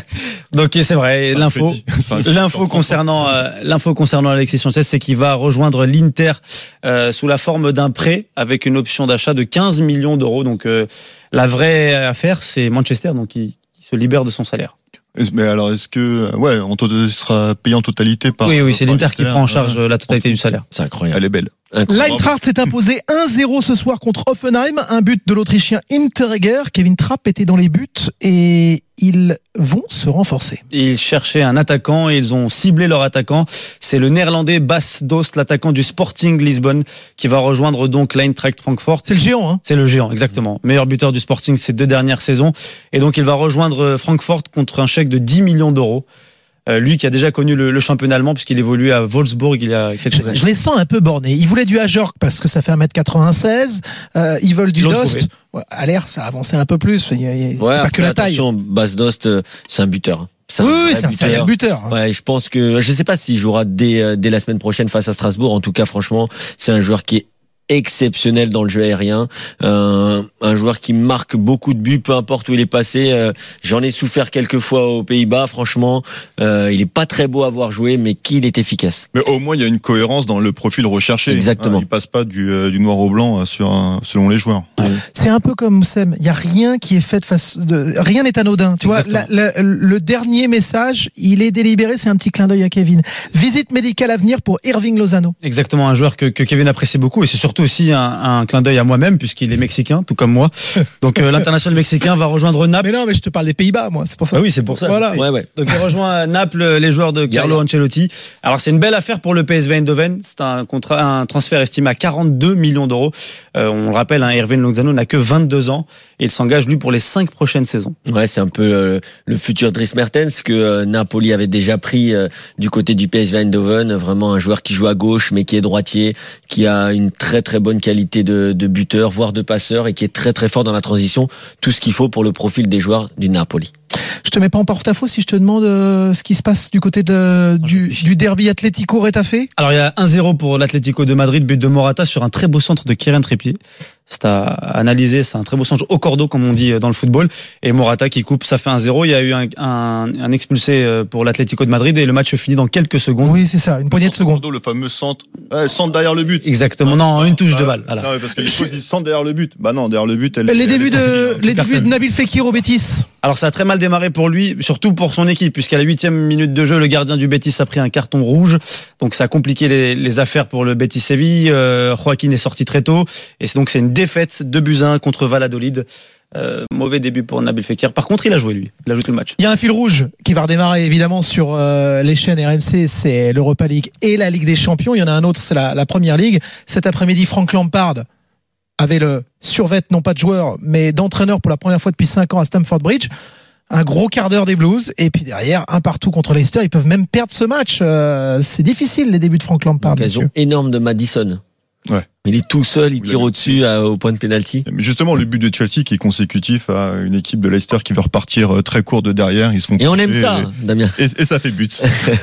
Q: Donc c'est vrai, c'est l'info l'info concernant euh, l'info concernant Alexis Sanchez, c'est qu'il va rejoindre l'Inter euh, sous la forme d'un prêt avec une option d'achat de quinze millions d'euros. Donc euh, la vraie affaire, c'est Manchester, donc qui, qui se libère de son salaire.
I: Mais alors, est-ce que ouais, on il sera payé en totalité par
Q: Oui, oui, c'est l'Inter qui prend en charge ouais. la totalité du salaire.
H: C'est incroyable.
I: Elle est belle.
G: L'Eintracht s'est imposé un zéro ce soir contre Hoffenheim, un but de l'Autrichien Hinteregger. Kevin Trapp était dans les buts et ils vont se renforcer.
Q: Ils cherchaient un attaquant et ils ont ciblé leur attaquant. C'est le néerlandais Bas Dost, l'attaquant du Sporting Lisbonne, qui va rejoindre donc l'Eintracht Francfort.
G: C'est le géant, hein?
Q: C'est le géant, exactement. Meilleur buteur du Sporting ces deux dernières saisons. Et donc il va rejoindre Francfort contre un chèque de dix millions d'euros. Euh, lui qui a déjà connu le, le championnat allemand puisqu'il évoluait à Wolfsburg il y a quelques années.
G: Je les sens un peu bornés. Ils voulaient du Ajorc parce que ça fait un mètre quatre-vingt-seize. Euh, ils veulent du Dost. Ouais, à l'air, ça a avancé un peu plus. Il y a, il y a
H: ouais,
G: pas que la taille.
H: Attention, Bas Dost, c'est un buteur.
G: C'est oui, oui, c'est un sérieux buteur.
H: Ouais, je pense que je sais pas s'il jouera dès dès la semaine prochaine face à Strasbourg. En tout cas, franchement, c'est un joueur qui est exceptionnel dans le jeu aérien, euh, un joueur qui marque beaucoup de buts, peu importe où il est passé. Euh, j'en ai souffert quelques fois aux Pays-Bas. Franchement, euh, il est pas très beau à voir jouer, mais qu'il est efficace.
I: Mais au moins, il y a une cohérence dans le profil recherché.
H: Exactement.
I: Hein, il passe pas du, euh, du noir au blanc sur un, selon les joueurs.
G: Ouais. C'est un peu comme Moussem. Il y a rien qui est fait de face de, rien n'est anodin. Tu Exactement. vois, la, la, le dernier message, il est délibéré. C'est un petit clin d'œil à Kevin. Visite médicale à venir pour Irving Lozano.
Q: Exactement, un joueur que, que Kevin apprécie beaucoup et c'est surtout aussi un, un clin d'œil à moi-même puisqu'il est mexicain, tout comme moi. Donc euh, l'international mexicain va rejoindre Naples.
G: Mais non, mais je te parle des Pays-Bas, moi. C'est pour ça.
Q: Ah oui, c'est pour ça.
G: Voilà.
H: Ouais, ouais.
Q: Donc il rejoint Naples, les joueurs de Carlo yeah, Ancelotti. Alors c'est une belle affaire pour le P S V Eindhoven. C'est un contrat, un transfert estimé à quarante-deux millions d'euros. Euh, on le rappelle, hein, Irving Lozano n'a que vingt-deux ans et il s'engage lui pour les cinq prochaines saisons.
H: Ouais, c'est un peu euh, le futur Dries Mertens que euh, Napoli avait déjà pris euh, du côté du P S V Eindhoven. Vraiment un joueur qui joue à gauche mais qui est droitier, qui a une très très bonne qualité de, de buteur, voire de passeur et qui est très très fort dans la transition. Tout ce qu'il faut pour le profil des joueurs du Napoli.
G: Je te mets pas en porte-à-faux si je te demande euh, ce qui se passe du côté de, du, du derby Atlético-Retafe.
Q: Alors il y a un zéro pour l'Atlético de Madrid, but de Morata sur un très beau centre de Kieran Trippier. C'est à analyser, c'est un très beau centre au cordeau comme on dit dans le football. Et Morata qui coupe, ça fait un zéro. Il y a eu un, un, un expulsé pour l'Atlético de Madrid et le match finit dans quelques secondes.
G: Oui, c'est ça, une poignée de secondes.
I: Le fameux centre, euh, centre derrière le but.
Q: Exactement, non, une touche de balle. Voilà.
I: Non, parce que les choses disent centre derrière le but. Bah non, derrière le but. Elle,
G: les
I: elle,
G: débuts
I: elle
G: de les débuts de Nabil Fekir au Betis.
Q: Alors ça a très mal démarré pour lui, surtout pour son équipe, puisqu'à la huitième minute de jeu, le gardien du Betis a pris un carton rouge, donc ça a compliqué les, les affaires pour le Betis Séville. Euh, Joaquin est sorti très tôt, et c'est donc c'est une défaite deux buts à un contre Valladolid. Euh, mauvais début pour Nabil Fekir. Par contre, il a joué lui, il a joué tout le match.
G: Il y a un fil rouge qui va redémarrer évidemment sur euh, les chaînes R M C, c'est l'Europa League et la Ligue des Champions. Il y en a un autre, c'est la, la Première Ligue. Cet après-midi, Frank Lampard avait le survêt, non pas de joueur, mais d'entraîneur pour la première fois depuis cinq ans à Stamford Bridge. Un gros quart d'heure des Blues, et puis derrière, un partout contre Leicester. Ils peuvent même perdre ce match. Euh, c'est difficile, les débuts de Frank Lampard.
H: Occasion énorme de Madison.
I: Ouais.
H: Il est tout seul, il tire au-dessus à, au point de pénalty.
I: Mais justement, le but de Chelsea qui est consécutif à une équipe de Leicester qui veut repartir très court de derrière. Ils se font
H: et on aime ça, et, Damien.
I: Et, et ça fait but.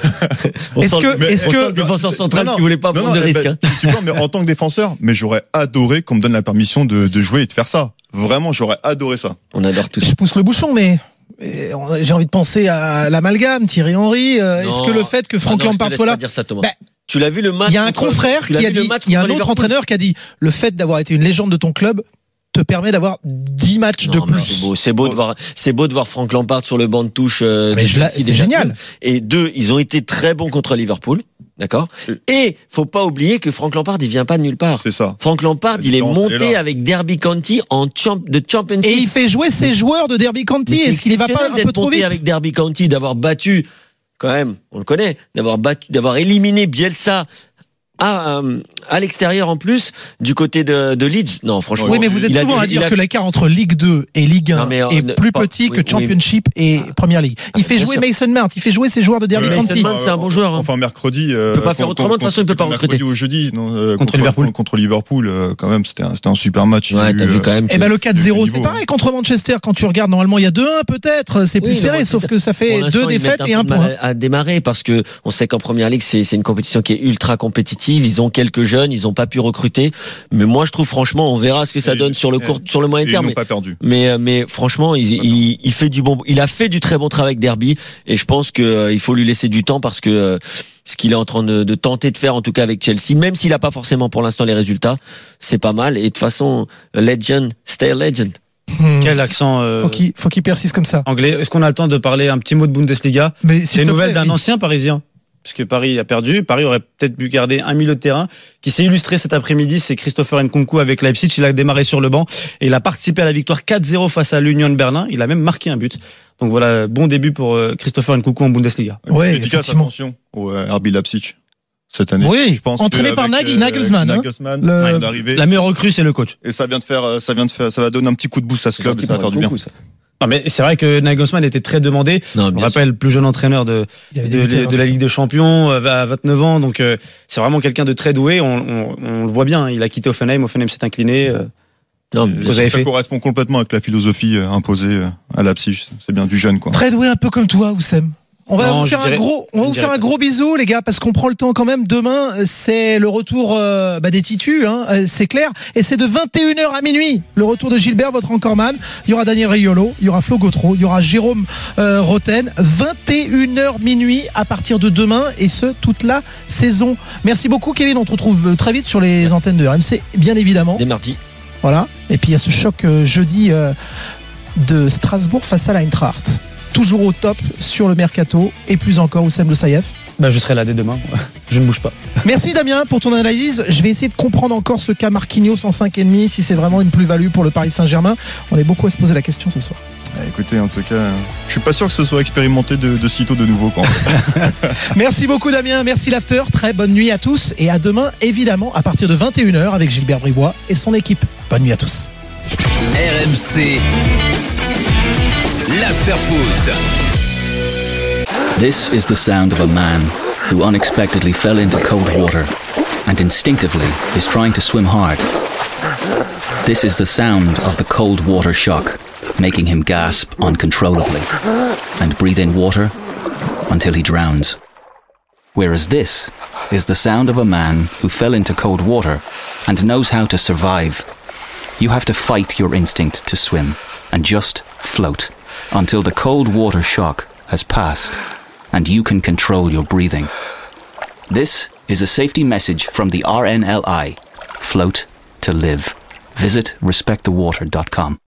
H: on
G: est-ce
H: sent
G: que,
H: le,
G: est-ce
H: on
G: que
H: sent le défenseur central
I: non, non,
H: qui voulait pas
I: non,
H: prendre
I: non,
H: de risque.
I: Ben,
H: hein.
I: tu vois, mais en tant que défenseur, mais j'aurais adoré qu'on me donne la permission de, de jouer et de faire ça. Vraiment, j'aurais adoré ça.
H: On adore tout ça.
G: Je pousse le bouchon, mais. J'ai envie de penser à l'amalgame, Thierry Henry. Euh, est-ce que le fait que Frank
H: ah non,
G: Lampard soit là,
H: dire ça, Thomas.
G: bah,
H: Tu l'as vu le match.
G: Il y a un
H: contre-
G: confrère
H: tu l'as
G: qui a
H: vu le
G: dit,
H: match
G: il y a un
H: contre
G: autre
H: Liverpool.
G: entraîneur qui a dit, le fait d'avoir été une légende de ton club te permet d'avoir dix matchs de
H: Non, mais
G: plus.
H: C'est beau, c'est beau de voir, c'est beau de voir Frank Lampard sur le banc de touche. Euh,
G: Mais
H: de
G: je la-
H: Chelsea
G: c'est
H: déjà.
G: génial.
H: Et deux, ils ont été très bons contre Liverpool. D'accord. Et faut pas oublier que Frank Lampard, il vient pas de nulle part.
I: C'est ça.
H: Frank Lampard,
I: La
H: il est
I: différence, elle est
H: monté
I: là.
H: avec Derby County en champ, de championship.
G: Et il fait jouer ses joueurs de Derby County.
H: Mais c'est
G: Est-ce qu'il y va pas
H: exceptionnel
G: un
H: d'être
G: peu trop
H: monté
G: vite?
H: avec Derby County, d'avoir battu, quand même, on le connaît, d'avoir battu, d'avoir éliminé Bielsa à, euh, à l'extérieur en plus, du côté de, de Leeds. Non, franchement.
G: Oui, mais vous êtes
H: il a
G: souvent
H: des-
G: à dire
H: il a-
G: que l'écart entre Ligue deux et Ligue un
H: Non, mais, euh,
G: est
H: ne-
G: plus
H: pas-
G: petit
H: oui,
G: que
H: oui.
G: Championship et Premier League. Il fait
H: bien
G: jouer
H: sûr.
G: Mason Mount, il fait jouer ses joueurs de Derby
I: Ouais,
G: County.
H: Mason Mount, c'est un bon joueur. hein.
I: Enfin, mercredi. euh,
H: Il peut pas faire
I: contre-
H: autrement, de toute façon, il peut pas
I: contre-
H: recruter.
I: Mercredi ou jeudi, non, euh,
Q: Contre Liverpool.
I: Contre Liverpool, euh, quand même, c'était un, c'était un super match. Il y a
H: Ouais,
I: eu,
H: t'as vu
I: euh,
H: quand même.
G: Eh ben le quatre zéro,
I: du
G: c'est
I: niveau,
G: pareil contre Manchester. Quand tu regardes, normalement il y a deux un peut-être, c'est plus
H: Oui, mais
G: serré,
H: moi,
G: sauf
H: c'est
G: que ça fait
H: Pour l'instant,
G: deux
H: ils
G: défaites
H: mettent
G: et
H: un
G: un
H: peu de mal
G: point.
H: à, à démarrer parce que on sait qu'en première ligue c'est c'est une compétition qui est ultra compétitive. Ils ont quelques jeunes, ils ont pas pu recruter. Mais moi je trouve franchement, on verra ce que ça
I: Et-
H: donne sur le
I: et-
H: court, sur le moyen
I: et ils
H: terme.
I: n'ont
H: Mais,
I: pas perdu.
H: mais euh, mais franchement, il, il il fait du bon, il a fait du très bon travail avec Derby et je pense que euh, il faut lui laisser du temps parce que euh, ce qu'il est en train de, de tenter de faire en tout cas avec Chelsea, même s'il a pas forcément pour l'instant les résultats, c'est pas mal. Et de toute façon, legend, stay a legend.
G: Hmm.
Q: Quel accent euh,
G: Faut qu'il faut qu'il persiste comme ça.
Q: anglais. Est-ce qu'on a le temps de parler un petit mot de Bundesliga?
G: Mais
Q: C'est
G: s'il
Q: une
G: te
Q: nouvelle
G: plaît,
Q: d'un
G: oui.
Q: ancien Parisien. Parce que Paris a perdu. Paris aurait peut-être pu garder un milieu de terrain qui s'est illustré cet après-midi. C'est Christopher Nkunku avec Leipzig. Il a démarré sur le banc et il a participé à la victoire quatre zéro face à l'Union de Berlin. Il a même marqué un but. Donc voilà, bon début pour euh, Christopher Nkunku en Bundesliga.
G: Ouais,
I: Dédicace,
G: effectivement.
I: attention au euh, R B Leipzig cette année.
G: Oui,
I: je pense
G: entraîné
I: que
G: par
I: avec,
G: Nag-
I: euh,
G: Nagelsmann, hein.
I: Nagelsmann
G: Le-
I: vient d'arriver.
Q: La meilleure recrue, c'est le coach.
I: Et ça vient de faire, euh, ça vient de faire, ça va donner un petit coup de boost à ce club, et ça va faire du bien.
Q: Non, mais c'est vrai que Nagelsmann était très demandé.
H: Non,
Q: On
H: bien
Q: rappelle, plus jeune entraîneur de,
G: Il avait
Q: de,
G: débuté,
Q: de
G: hein.
Q: la Ligue des Champions euh, à vingt-neuf ans. Donc, euh, c'est vraiment quelqu'un de très doué. On, on, on le voit bien. Il a quitté Offenheim. Offenheim s'est incliné. euh.
H: Non,
I: Et
H: mais
Q: Vous avez
I: ça
Q: fait.
I: correspond complètement avec la philosophie euh, imposée euh, à Leipzig. C'est bien du jeune, quoi.
G: Très doué, un peu comme toi, Oussem. On va
Q: Non,
G: vous
Q: je
G: faire un
Q: dirais-
G: gros, on va
Q: je
G: vous
Q: dirais
G: faire un
Q: pas
G: gros bisou, les gars, parce qu'on prend le temps quand même. Demain, c'est le retour euh, bah, des titus, hein, euh, c'est clair. Et c'est de vingt et une heures à minuit. Le retour de Gilbert, votre encoreman. Il y aura Daniel Riolo, il y aura Flo Gautreau, il y aura Jérôme euh, Roten. vingt et une heures minuit à partir de demain, et ce, toute la saison. Merci beaucoup, Kevin. On te retrouve très vite sur les antennes de R M C, bien évidemment.
H: dès mardi.
G: Voilà. Et puis il y a ce choc euh, jeudi euh, de Strasbourg face à l'Eintracht. Toujours au top sur le mercato et plus encore Oussem Le Saïef.
Q: Bah, je serai là dès demain. Je ne bouge pas.
G: Merci Damien pour ton analyse. Je vais essayer de comprendre encore ce cas Marquinhos en cinq virgule cinq, si c'est vraiment une plus-value pour le Paris Saint-Germain. On est beaucoup à se poser la question ce soir.
I: Ah, écoutez, en tout cas, euh, je suis pas sûr que ce soit expérimenté de, de sitôt de nouveau, quoi.
G: Merci beaucoup Damien, merci l'after. Très bonne nuit à tous et à demain évidemment à partir de vingt et une heures avec Gilbert Bribois et son équipe. Bonne nuit à tous.
C: R M C, l'after-foot.
A: This is the sound of a man who unexpectedly fell into cold water and instinctively is trying to swim hard. This is the sound of the cold water shock, making him gasp uncontrollably and breathe in water until he drowns. Whereas this is the sound of a man who fell into cold water and knows how to survive. You have to fight your instinct to swim and just float until the cold water shock has passed and you can control your breathing. This is a safety message from the R N L I. Float to live. Visit respect the water dot com.